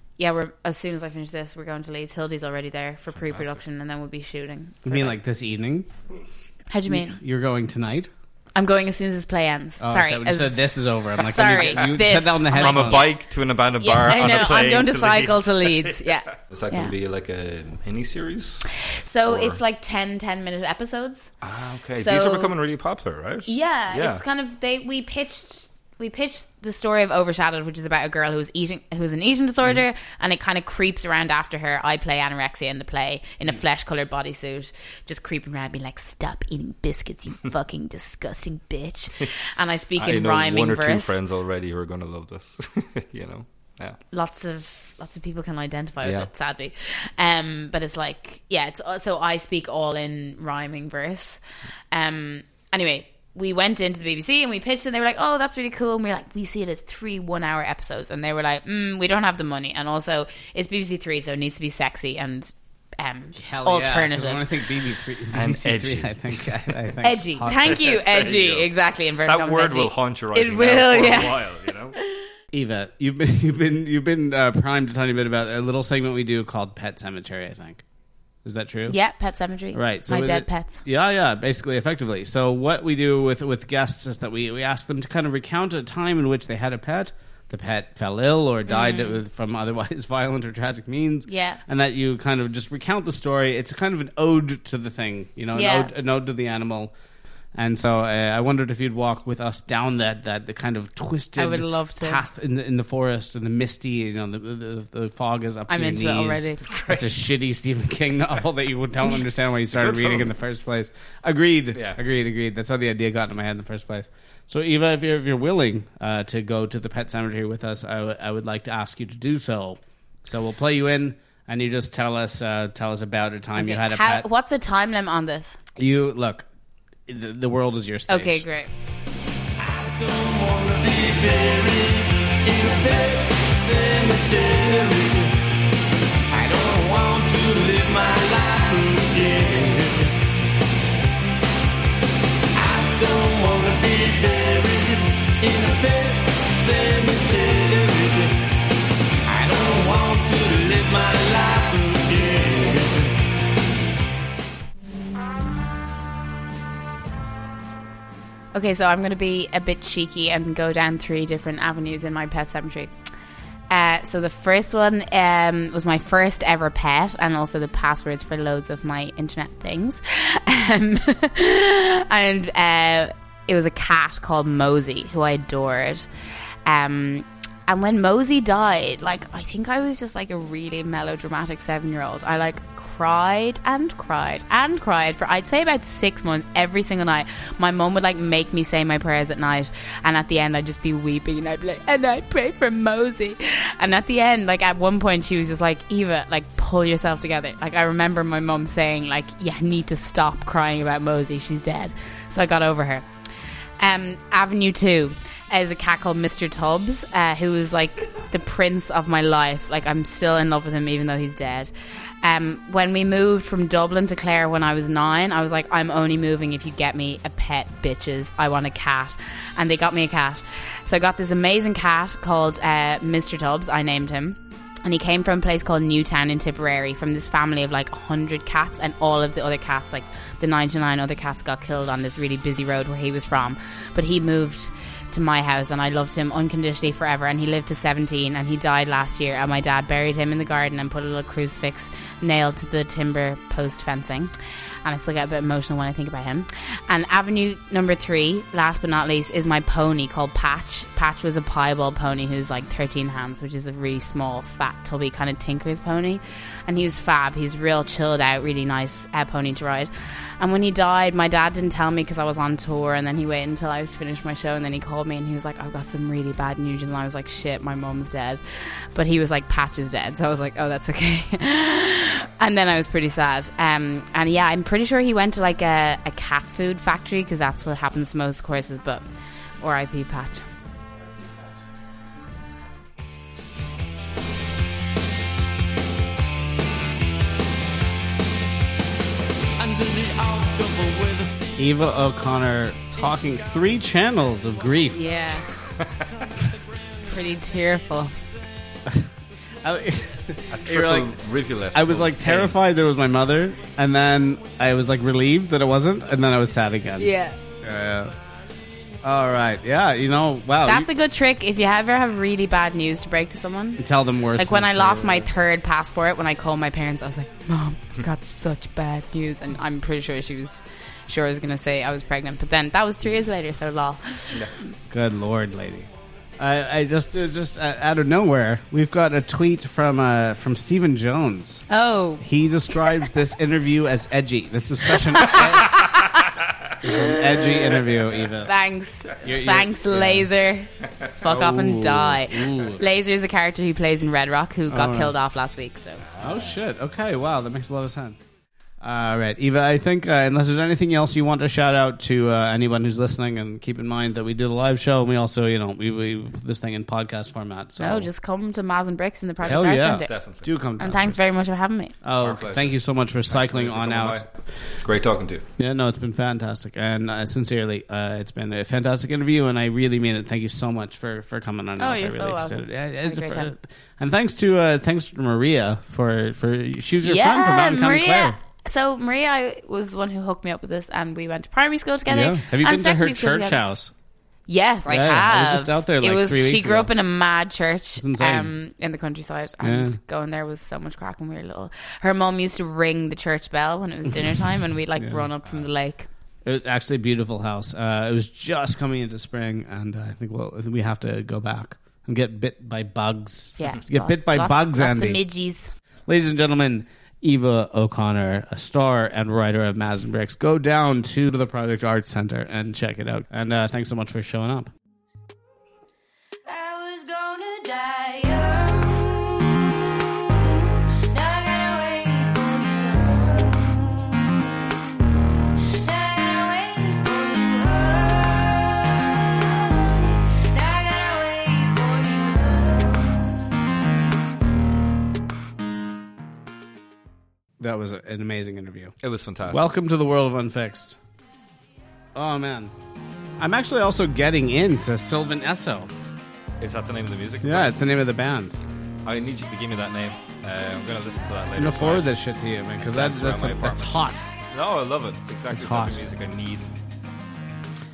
as soon as I finish this, we're going to Leeds. Hildy's already there for pre-production, and then we'll be shooting. You mean like this evening? How do you mean? You're going tonight? I'm going as soon as this play ends. Oh, Sorry, so when you said this is over. I'm like, sorry, you this. said that on the headphones. From a bike to an abandoned Yeah, bar I on know. a plane. I'm going to cycle Leeds. to Leeds. Yeah. Is that going to be like a mini series? So Or- it's like 10-minute episodes. Ah, okay. So- These are becoming really popular, right? Yeah, it's kind of we pitched the story of Overshadowed, which is about a girl who's an eating disorder, and it kind of creeps around after her. I play anorexia in the play in a flesh-colored bodysuit, just creeping around, being like, "Stop eating biscuits, you fucking disgusting bitch!" And I speak I in know rhyming one or verse. 2 friends already who are going to love this. You know, yeah. Lots of people can identify with Yeah. it, sadly. But it's like, yeah, it's so I speak all in rhyming verse. Anyway, we went into the BBC and we pitched it, and they were like, "Oh, that's really cool." And we were like, "We see it as 3 one-hour episodes," and they were like, "We don't have the money, and also it's BBC Three, so it needs to be sexy and alternative." Yeah, I think BBC3 And BBC3, edgy. I think Edgy. hot Thank you, There you edgy. go. Exactly. Inverted That commas, word edgy. will haunt your It writing will, now for yeah. a while, you know? Eva, you've been primed a tiny bit about a little segment we do called Pet Cemetery, I think. Is that true? Yeah, Pet Cemetery. Right. My with dead it- pets. Yeah, basically, effectively. So what we do with guests is that we ask them to kind of recount a time in which they had a pet, the pet fell ill or died from otherwise violent or tragic means. Yeah. And that you kind of just recount the story. It's kind of an ode to the thing, you know, Yeah. an ode to the animal. And so I wondered if you'd walk with us down that the kind of twisted I would love to. path in the forest and the misty, you know, the fog is up to I'm your into knees. it already. It's a shitty Stephen King novel that you don't understand why you started Good reading film. in the first place. Agreed. Yeah. Agreed. That's how the idea got into my head in the first place. So Eva, if you're willing to go to the Pet Cemetery with us, I would like to ask you to do so. So we'll play you in, and you just tell us about a time you had a pet. What's the time limit on this? You look. The world is your stage. Okay, great. Don't wanna be buried in a pet cemetery. I don't want to live my life again. I don't wanna be buried in a pet cemetery. I don't want to live my life again. Okay, so I'm going to be a bit cheeky and go down 3 different avenues in my Pet Cemetery. So the first one was my first ever pet, and also the passwords for loads of my internet things. And it was a cat called Mosey, who I adored. And when Mosey died, like, I think I was just like a really melodramatic 7-year-old. I like cried and cried and cried for, I'd say, about 6 months every single night. My mum would like make me say my prayers at night, and at the end I'd just be weeping, and I'd be like, and I pray for Mosey. And at the end, like, at one point she was just like, Eva, like, pull yourself together. Like, I remember my mum saying, like, you need to stop crying about Mosey, she's dead. So I got over her. Avenue 2 is a cat called Mr. Tubbs, who is like the prince of my life. Like, I'm still in love with him even though he's dead. When we moved from Dublin to Clare when I was 9, I was like, I'm only moving if you get me a pet, bitches. I want a cat. And they got me a cat. So I got this amazing cat called Mr. Tubbs. I named him. And he came from a place called Newtown in Tipperary, from this family of like 100 cats, and all of the other cats, like the 99 other cats, got killed on this really busy road where he was from. But he moved to my house, and I loved him unconditionally forever, and he lived to 17, and he died last year, and my dad buried him in the garden and put a little crucifix nailed to the timber post fencing. And I still get a bit emotional when I think about him. And avenue number 3, last but not least, is my pony called Patch. Patch was a piebald pony who's like 13 hands, which is a really small, fat, tubby kind of tinker's pony. And he was fab. He's real chilled out, really nice pony to ride. And when he died, my dad didn't tell me because I was on tour, and then he waited until I was finished my show, and then he called me and he was like, I've got some really bad news. And I was like, shit, my mum's dead. But he was like, Patch is dead. So I was like, oh, that's okay. And then I was pretty sad. And yeah, I'm pretty sure he went to like a cat food factory, because that's what happens to most courses. But R.I.P. Patch. Eva O'Connor talking 3 channels of grief. Yeah. Pretty tearful. Rivulet. I was like terrified that it was my mother, and then I was like relieved that it wasn't, and then I was sad again. Yeah. All right. Yeah, you know, wow. That's a good trick if you ever have really bad news to break to someone. Tell them worse. Like when I lost my 3rd passport, when I called my parents, I was like, Mom, I've got such bad news. And I'm pretty sure she was sure I was going to say I was pregnant. But then that was 3 years later, so lol. Yeah. Good Lord, lady. I just out of nowhere, we've got a tweet from Stephen Jones. Oh. He describes this interview as edgy. This is such an edgy interview, Eva. Thanks. Thanks, Laser. Fuck off and die. Ooh. Laser is a character who plays in Red Rock who got killed off last week. So. Oh, shit. Okay, wow. That makes a lot of sense. All right, Eva, I think unless there's anything else you want to shout out to anyone who's listening, and keep in mind that we did a live show, and we also, you know, we this thing in podcast format. So no, just come to Maz and Bricks in the Project Hell Art yeah. Centre. Definitely. Do come. And thanks very much for having me. Oh, thank you so much for cycling on out. Great talking to you. Yeah, no, it's been fantastic, and sincerely, it's been a fantastic interview, and I really mean it. Thank you so much for coming on. Oh, out. you're I really so welcome. appreciate it. Had a great time. And thanks to Maria for she was your friend from Mountain County Clare. So Maria was the one who hooked me up with this, and we went to primary school together. Yeah. Have you and been to her secondary school church together. house? Yes, I have. I was just out there like 3 weeks She grew ago. up in a mad church It's insane. in the countryside, and going there was so much crack when we were little. Her mum used to ring the church bell when it was dinner time, and we'd like run up from the lake. It was actually a beautiful house. It was just coming into spring, and I think we have to go back and get bit by bugs. Yeah, Get bit by bugs, lots Andy. of midgies. Ladies and gentlemen, Eva O'Connor, a star and writer of Maz and Bricks. Go down to the Project Arts Centre and check it out. And thanks so much for showing up. I was gonna die young. Now I gotta wait for you. Now I gotta wait for you. Now I gotta wait for you. That was an amazing interview. It was fantastic. Welcome to the world of Unfixed. Oh, man. I'm actually also getting into Sylvan Esso. Is that the name of the music? Yeah, it's the name of the band. I need you to give me that name. I'm going to listen to that later. I'm going to forward this shit to you, man, because that's hot. No, I love it. It's exactly the type of music I need.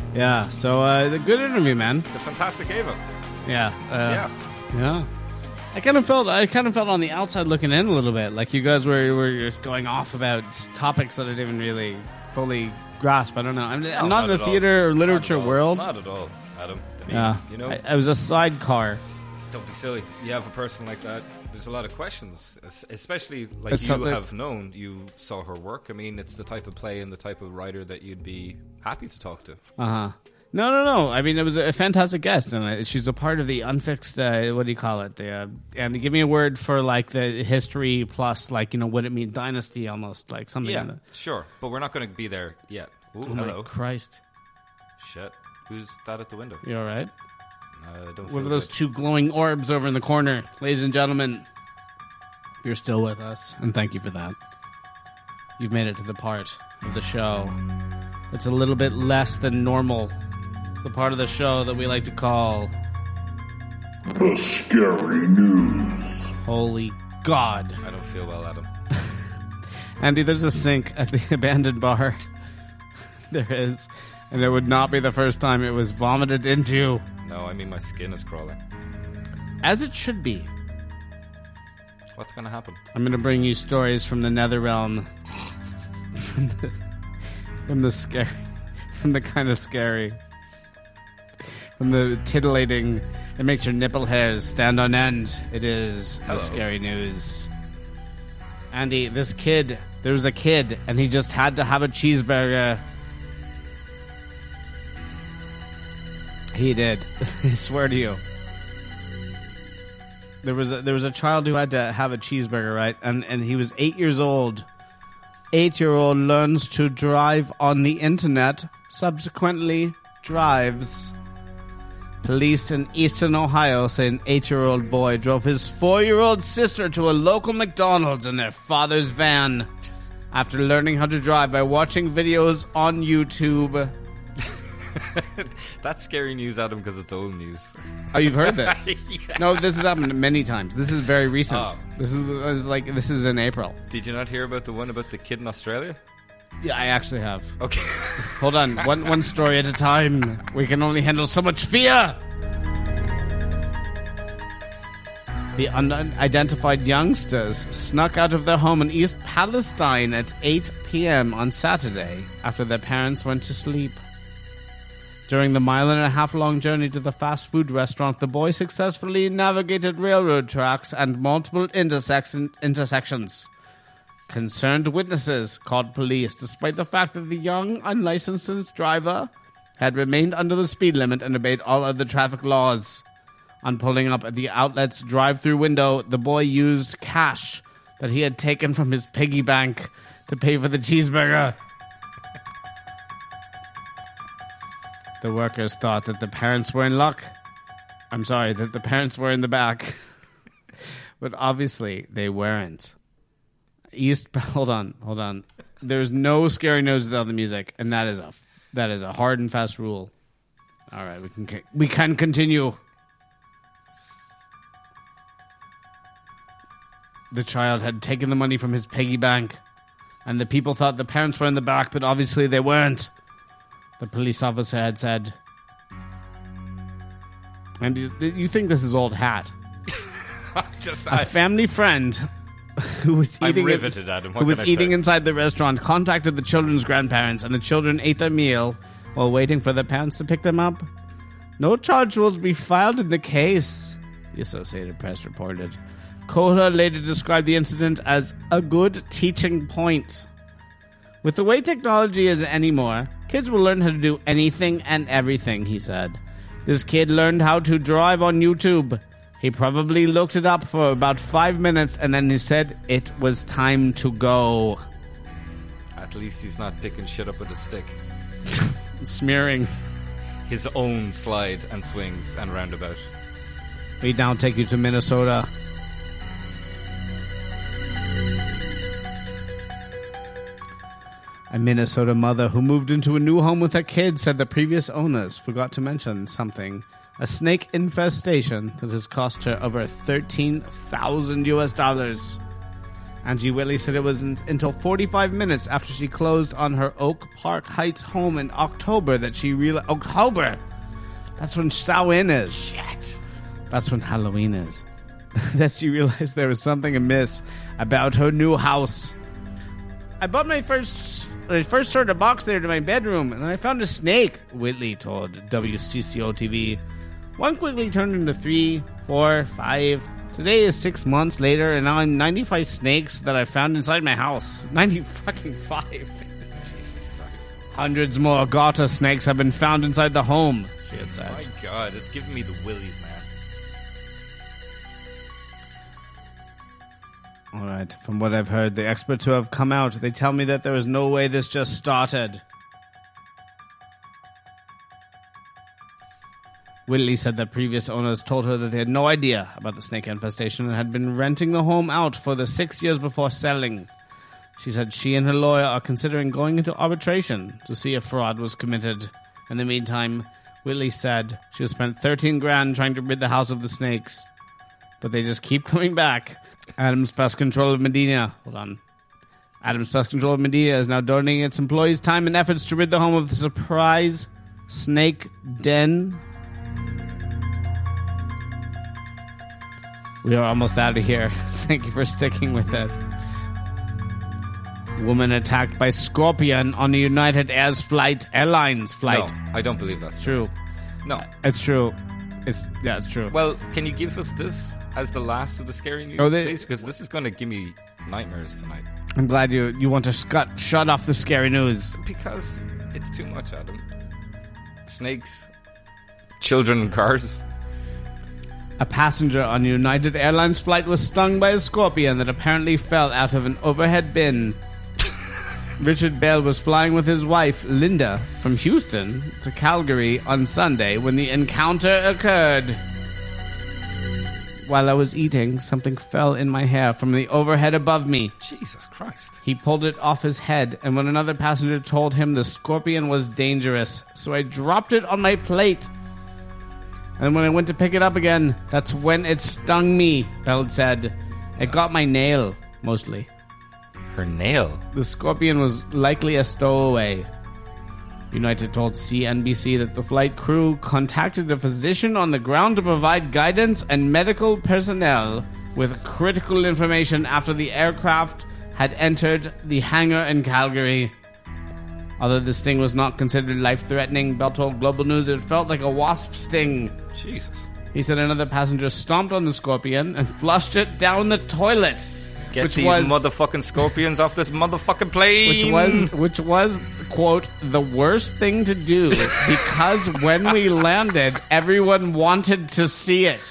Yeah, so the good interview, man. The fantastic Ava. Yeah. Yeah. Yeah. I kind of felt on the outside looking in a little bit, like you guys were going off about topics that I didn't really fully grasp. I don't know. I'm not in the theater or literature world. Not at all, Adam. I mean, Yeah, you know, I was a sidecar. don't be silly. You have a person like that. There's a lot of questions, especially like It's you something- have known. You saw her work. I mean, it's the type of play and the type of writer that you'd be happy to talk to. Uh-huh. No. I mean, it was a fantastic guest, and she's a part of the unfixed, what do you call it? And give me a word for, like, the history plus, like, you know, what it means, dynasty almost, like something. Yeah, in the, sure, but we're not going to be there yet. Ooh, oh, hello. my Christ. Shit. Who's that at the window? You all right? Don't What feel are those good. two glowing orbs over in the corner? Ladies and gentlemen, you're still with us, and thank you for that. You've made it to the part of the show that's a little bit less than normal. The part of the show that we like to call The Scary News. Holy God. I don't feel well, Adam. Andy, there's a sink at the abandoned bar. There is. And it would not be the first time it was vomited into. No, I mean my skin is crawling. As it should be. What's going to happen? I'm going to bring you stories from the nether realm. From the scary. From the kind of scary. From the titillating. It makes your nipple hairs stand on end. It is Hello. the scary news. Andy, this kid. There was a kid, and he just had to have a cheeseburger. He did. I swear to you. There was a child who had to have a cheeseburger, right? And he was 8 years old. 8-year-old learns to drive on the internet, subsequently drives. Police in Eastern Ohio say an 8-year-old boy drove his 4-year-old sister to a local McDonald's in their father's van after learning how to drive by watching videos on YouTube. That's scary news, Adam, because it's old news. Oh, you've heard this? Yeah. No, this has happened many times. This is very recent. Oh. This is in April. Did you not hear about the one about the kid in Australia? Yeah, I actually have. Okay. Hold on. One story at a time. We can only handle so much fear. The unidentified youngsters snuck out of their home in East Palestine at 8 p.m. on Saturday after their parents went to sleep. During the 1.5-mile-long journey to the fast food restaurant, the boy successfully navigated railroad tracks and multiple intersections. Concerned witnesses called police, despite the fact that the young, unlicensed driver had remained under the speed limit and obeyed all other traffic laws. On pulling up at the outlet's drive-through window, the boy used cash that he had taken from his piggy bank to pay for the cheeseburger. The workers thought that the parents were in luck. I'm sorry, that the parents were in the back. But obviously, they weren't. Hold on. There's no scary news without the music, and that is a hard and fast rule. All right, we can continue. The child had taken the money from his piggy bank, and the people thought the parents were in the back, but obviously they weren't. The police officer had said. And you think this is old hat? A family friend who was I'm eating riveted, Adam. What who was can I eating say? inside the restaurant contacted the children's grandparents, and the children ate their meal while waiting for their parents to pick them up. No charge will be filed in the case, the Associated Press reported. Kohler later described the incident as a good teaching point. With the way technology is anymore, kids will learn how to do anything and everything, he said. This kid learned how to drive on YouTube. He probably looked it up for about 5 minutes, and then he said it was time to go. At least he's not picking shit up with a stick. Smearing. His own slide and swings and roundabout. We now take you to Minnesota. A Minnesota mother who moved into a new home with her kids said the previous owners forgot to mention something. A snake infestation that has cost her over $13,000. Angie Willie said it wasn't until 45 minutes after she closed on her Oak Park Heights home in October that she realized... October! That's when Samhain is. Shit. That's when Halloween is. that she realized there was something amiss about her new house. I bought my first sort of box there to my bedroom, and I found a snake, Whitley told WCCO-TV. One quickly turned into 3, 4, 5. Today is 6 months later, and now I'm 95 snakes that I found inside my house. 95. Jesus Christ. Hundreds more garter snakes have been found inside the home, she had said. My God, it's giving me the willies, man. All right, from what I've heard, the experts who have come out, they tell me that there is no way this just started. Whitley said that previous owners told her that they had no idea about the snake infestation and had been renting the home out for the 6 years before selling. She said she and her lawyer are considering going into arbitration to see if fraud was committed. In the meantime, Whitley said she has spent $13,000 trying to rid the house of the snakes, but they just keep coming back. Adams Pest Control of Medina. Hold on. Adams Pest Control of Medina is now donating its employees' time and efforts to rid the home of the surprise snake den. We are almost out of here. Thank you for sticking with it. Woman attacked by scorpion on a United Airlines flight. No, I don't believe that's true. No. It's true. It's true. Well, can you give us this as the last of the scary news, please? Because this is going to give me nightmares tonight. I'm glad you want to shut off the scary news. Because it's too much, Adam. Snakes, children in cars. A passenger on a United Airlines flight was stung by a scorpion that apparently fell out of an overhead bin. Richard Bell was flying with his wife, Linda, from Houston to Calgary on Sunday when the encounter occurred. While I was eating, something fell in my hair from the overhead above me. Jesus Christ. He pulled it off his head, and when another passenger told him the scorpion was dangerous, so I dropped it on my plate. And when I went to pick it up again, that's when it stung me, Bell said. It got my nail, mostly. Her nail? The scorpion was likely a stowaway. United told CNBC that the flight crew contacted a physician on the ground to provide guidance and medical personnel with critical information after the aircraft had entered the hangar in Calgary. Although the sting was not considered life-threatening, Bell told Global News it felt like a wasp sting. Jesus. He said another passenger stomped on the scorpion and flushed it down the toilet. Get these motherfucking scorpions off this motherfucking plane. Which was, quote, the worst thing to do because when we landed, everyone wanted to see it.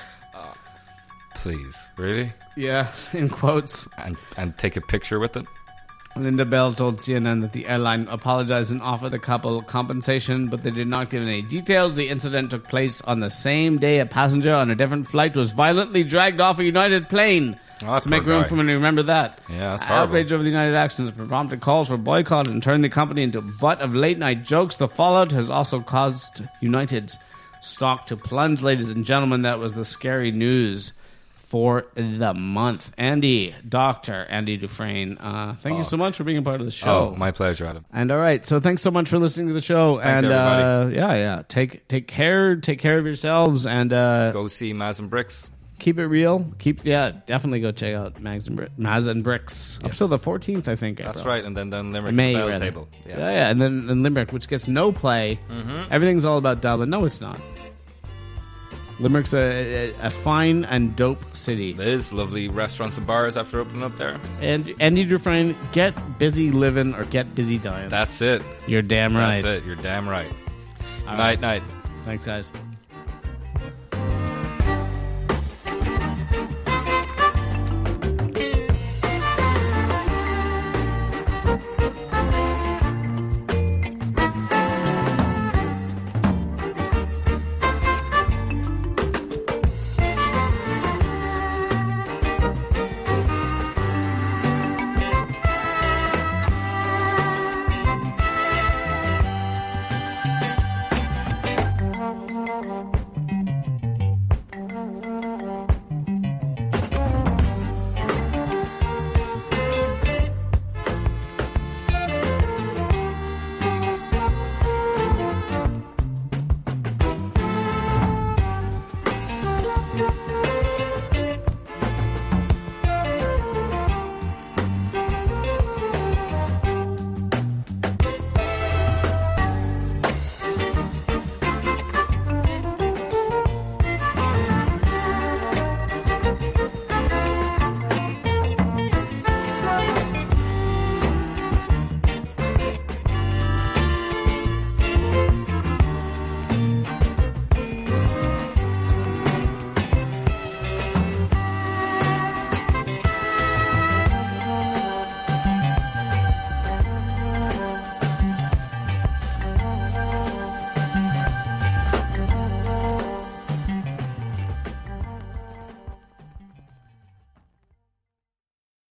Please, really? Yeah, in quotes. And take a picture with it? Linda Bell told CNN that the airline apologized and offered the couple compensation, but they did not give any details. The incident took place on the same day a passenger on a different flight was violently dragged off a United plane. To make room for him to remember that. Yeah, that's horrible. Outrage over the United actions prompted calls for boycott and turned the company into a butt of late-night jokes. The fallout has also caused United's stock to plunge, ladies and gentlemen. That was the scary news for the month. Dr. Andy Dufresne, thank you so much for being a part of the show. Oh, my pleasure, Adam. And all right, so thanks so much for listening to the show. Thanks, and everybody. Take care of yourselves, and go see Maz and Bricks. Keep it real. Definitely go check out Maz and Bricks. Up till the 14th, I think. That's April. right, and then Limerick May, Bell rather. Table. Yeah, and then Limerick, which gets no play. Mm-hmm. Everything's all about Dublin. No, it's not. Limerick's a fine and dope city. It is. Lovely restaurants and bars after opening up there. And Andy Dufresne, get busy living or get busy dying. That's it. You're damn right. That's it. You're damn right. All Night. Thanks, guys.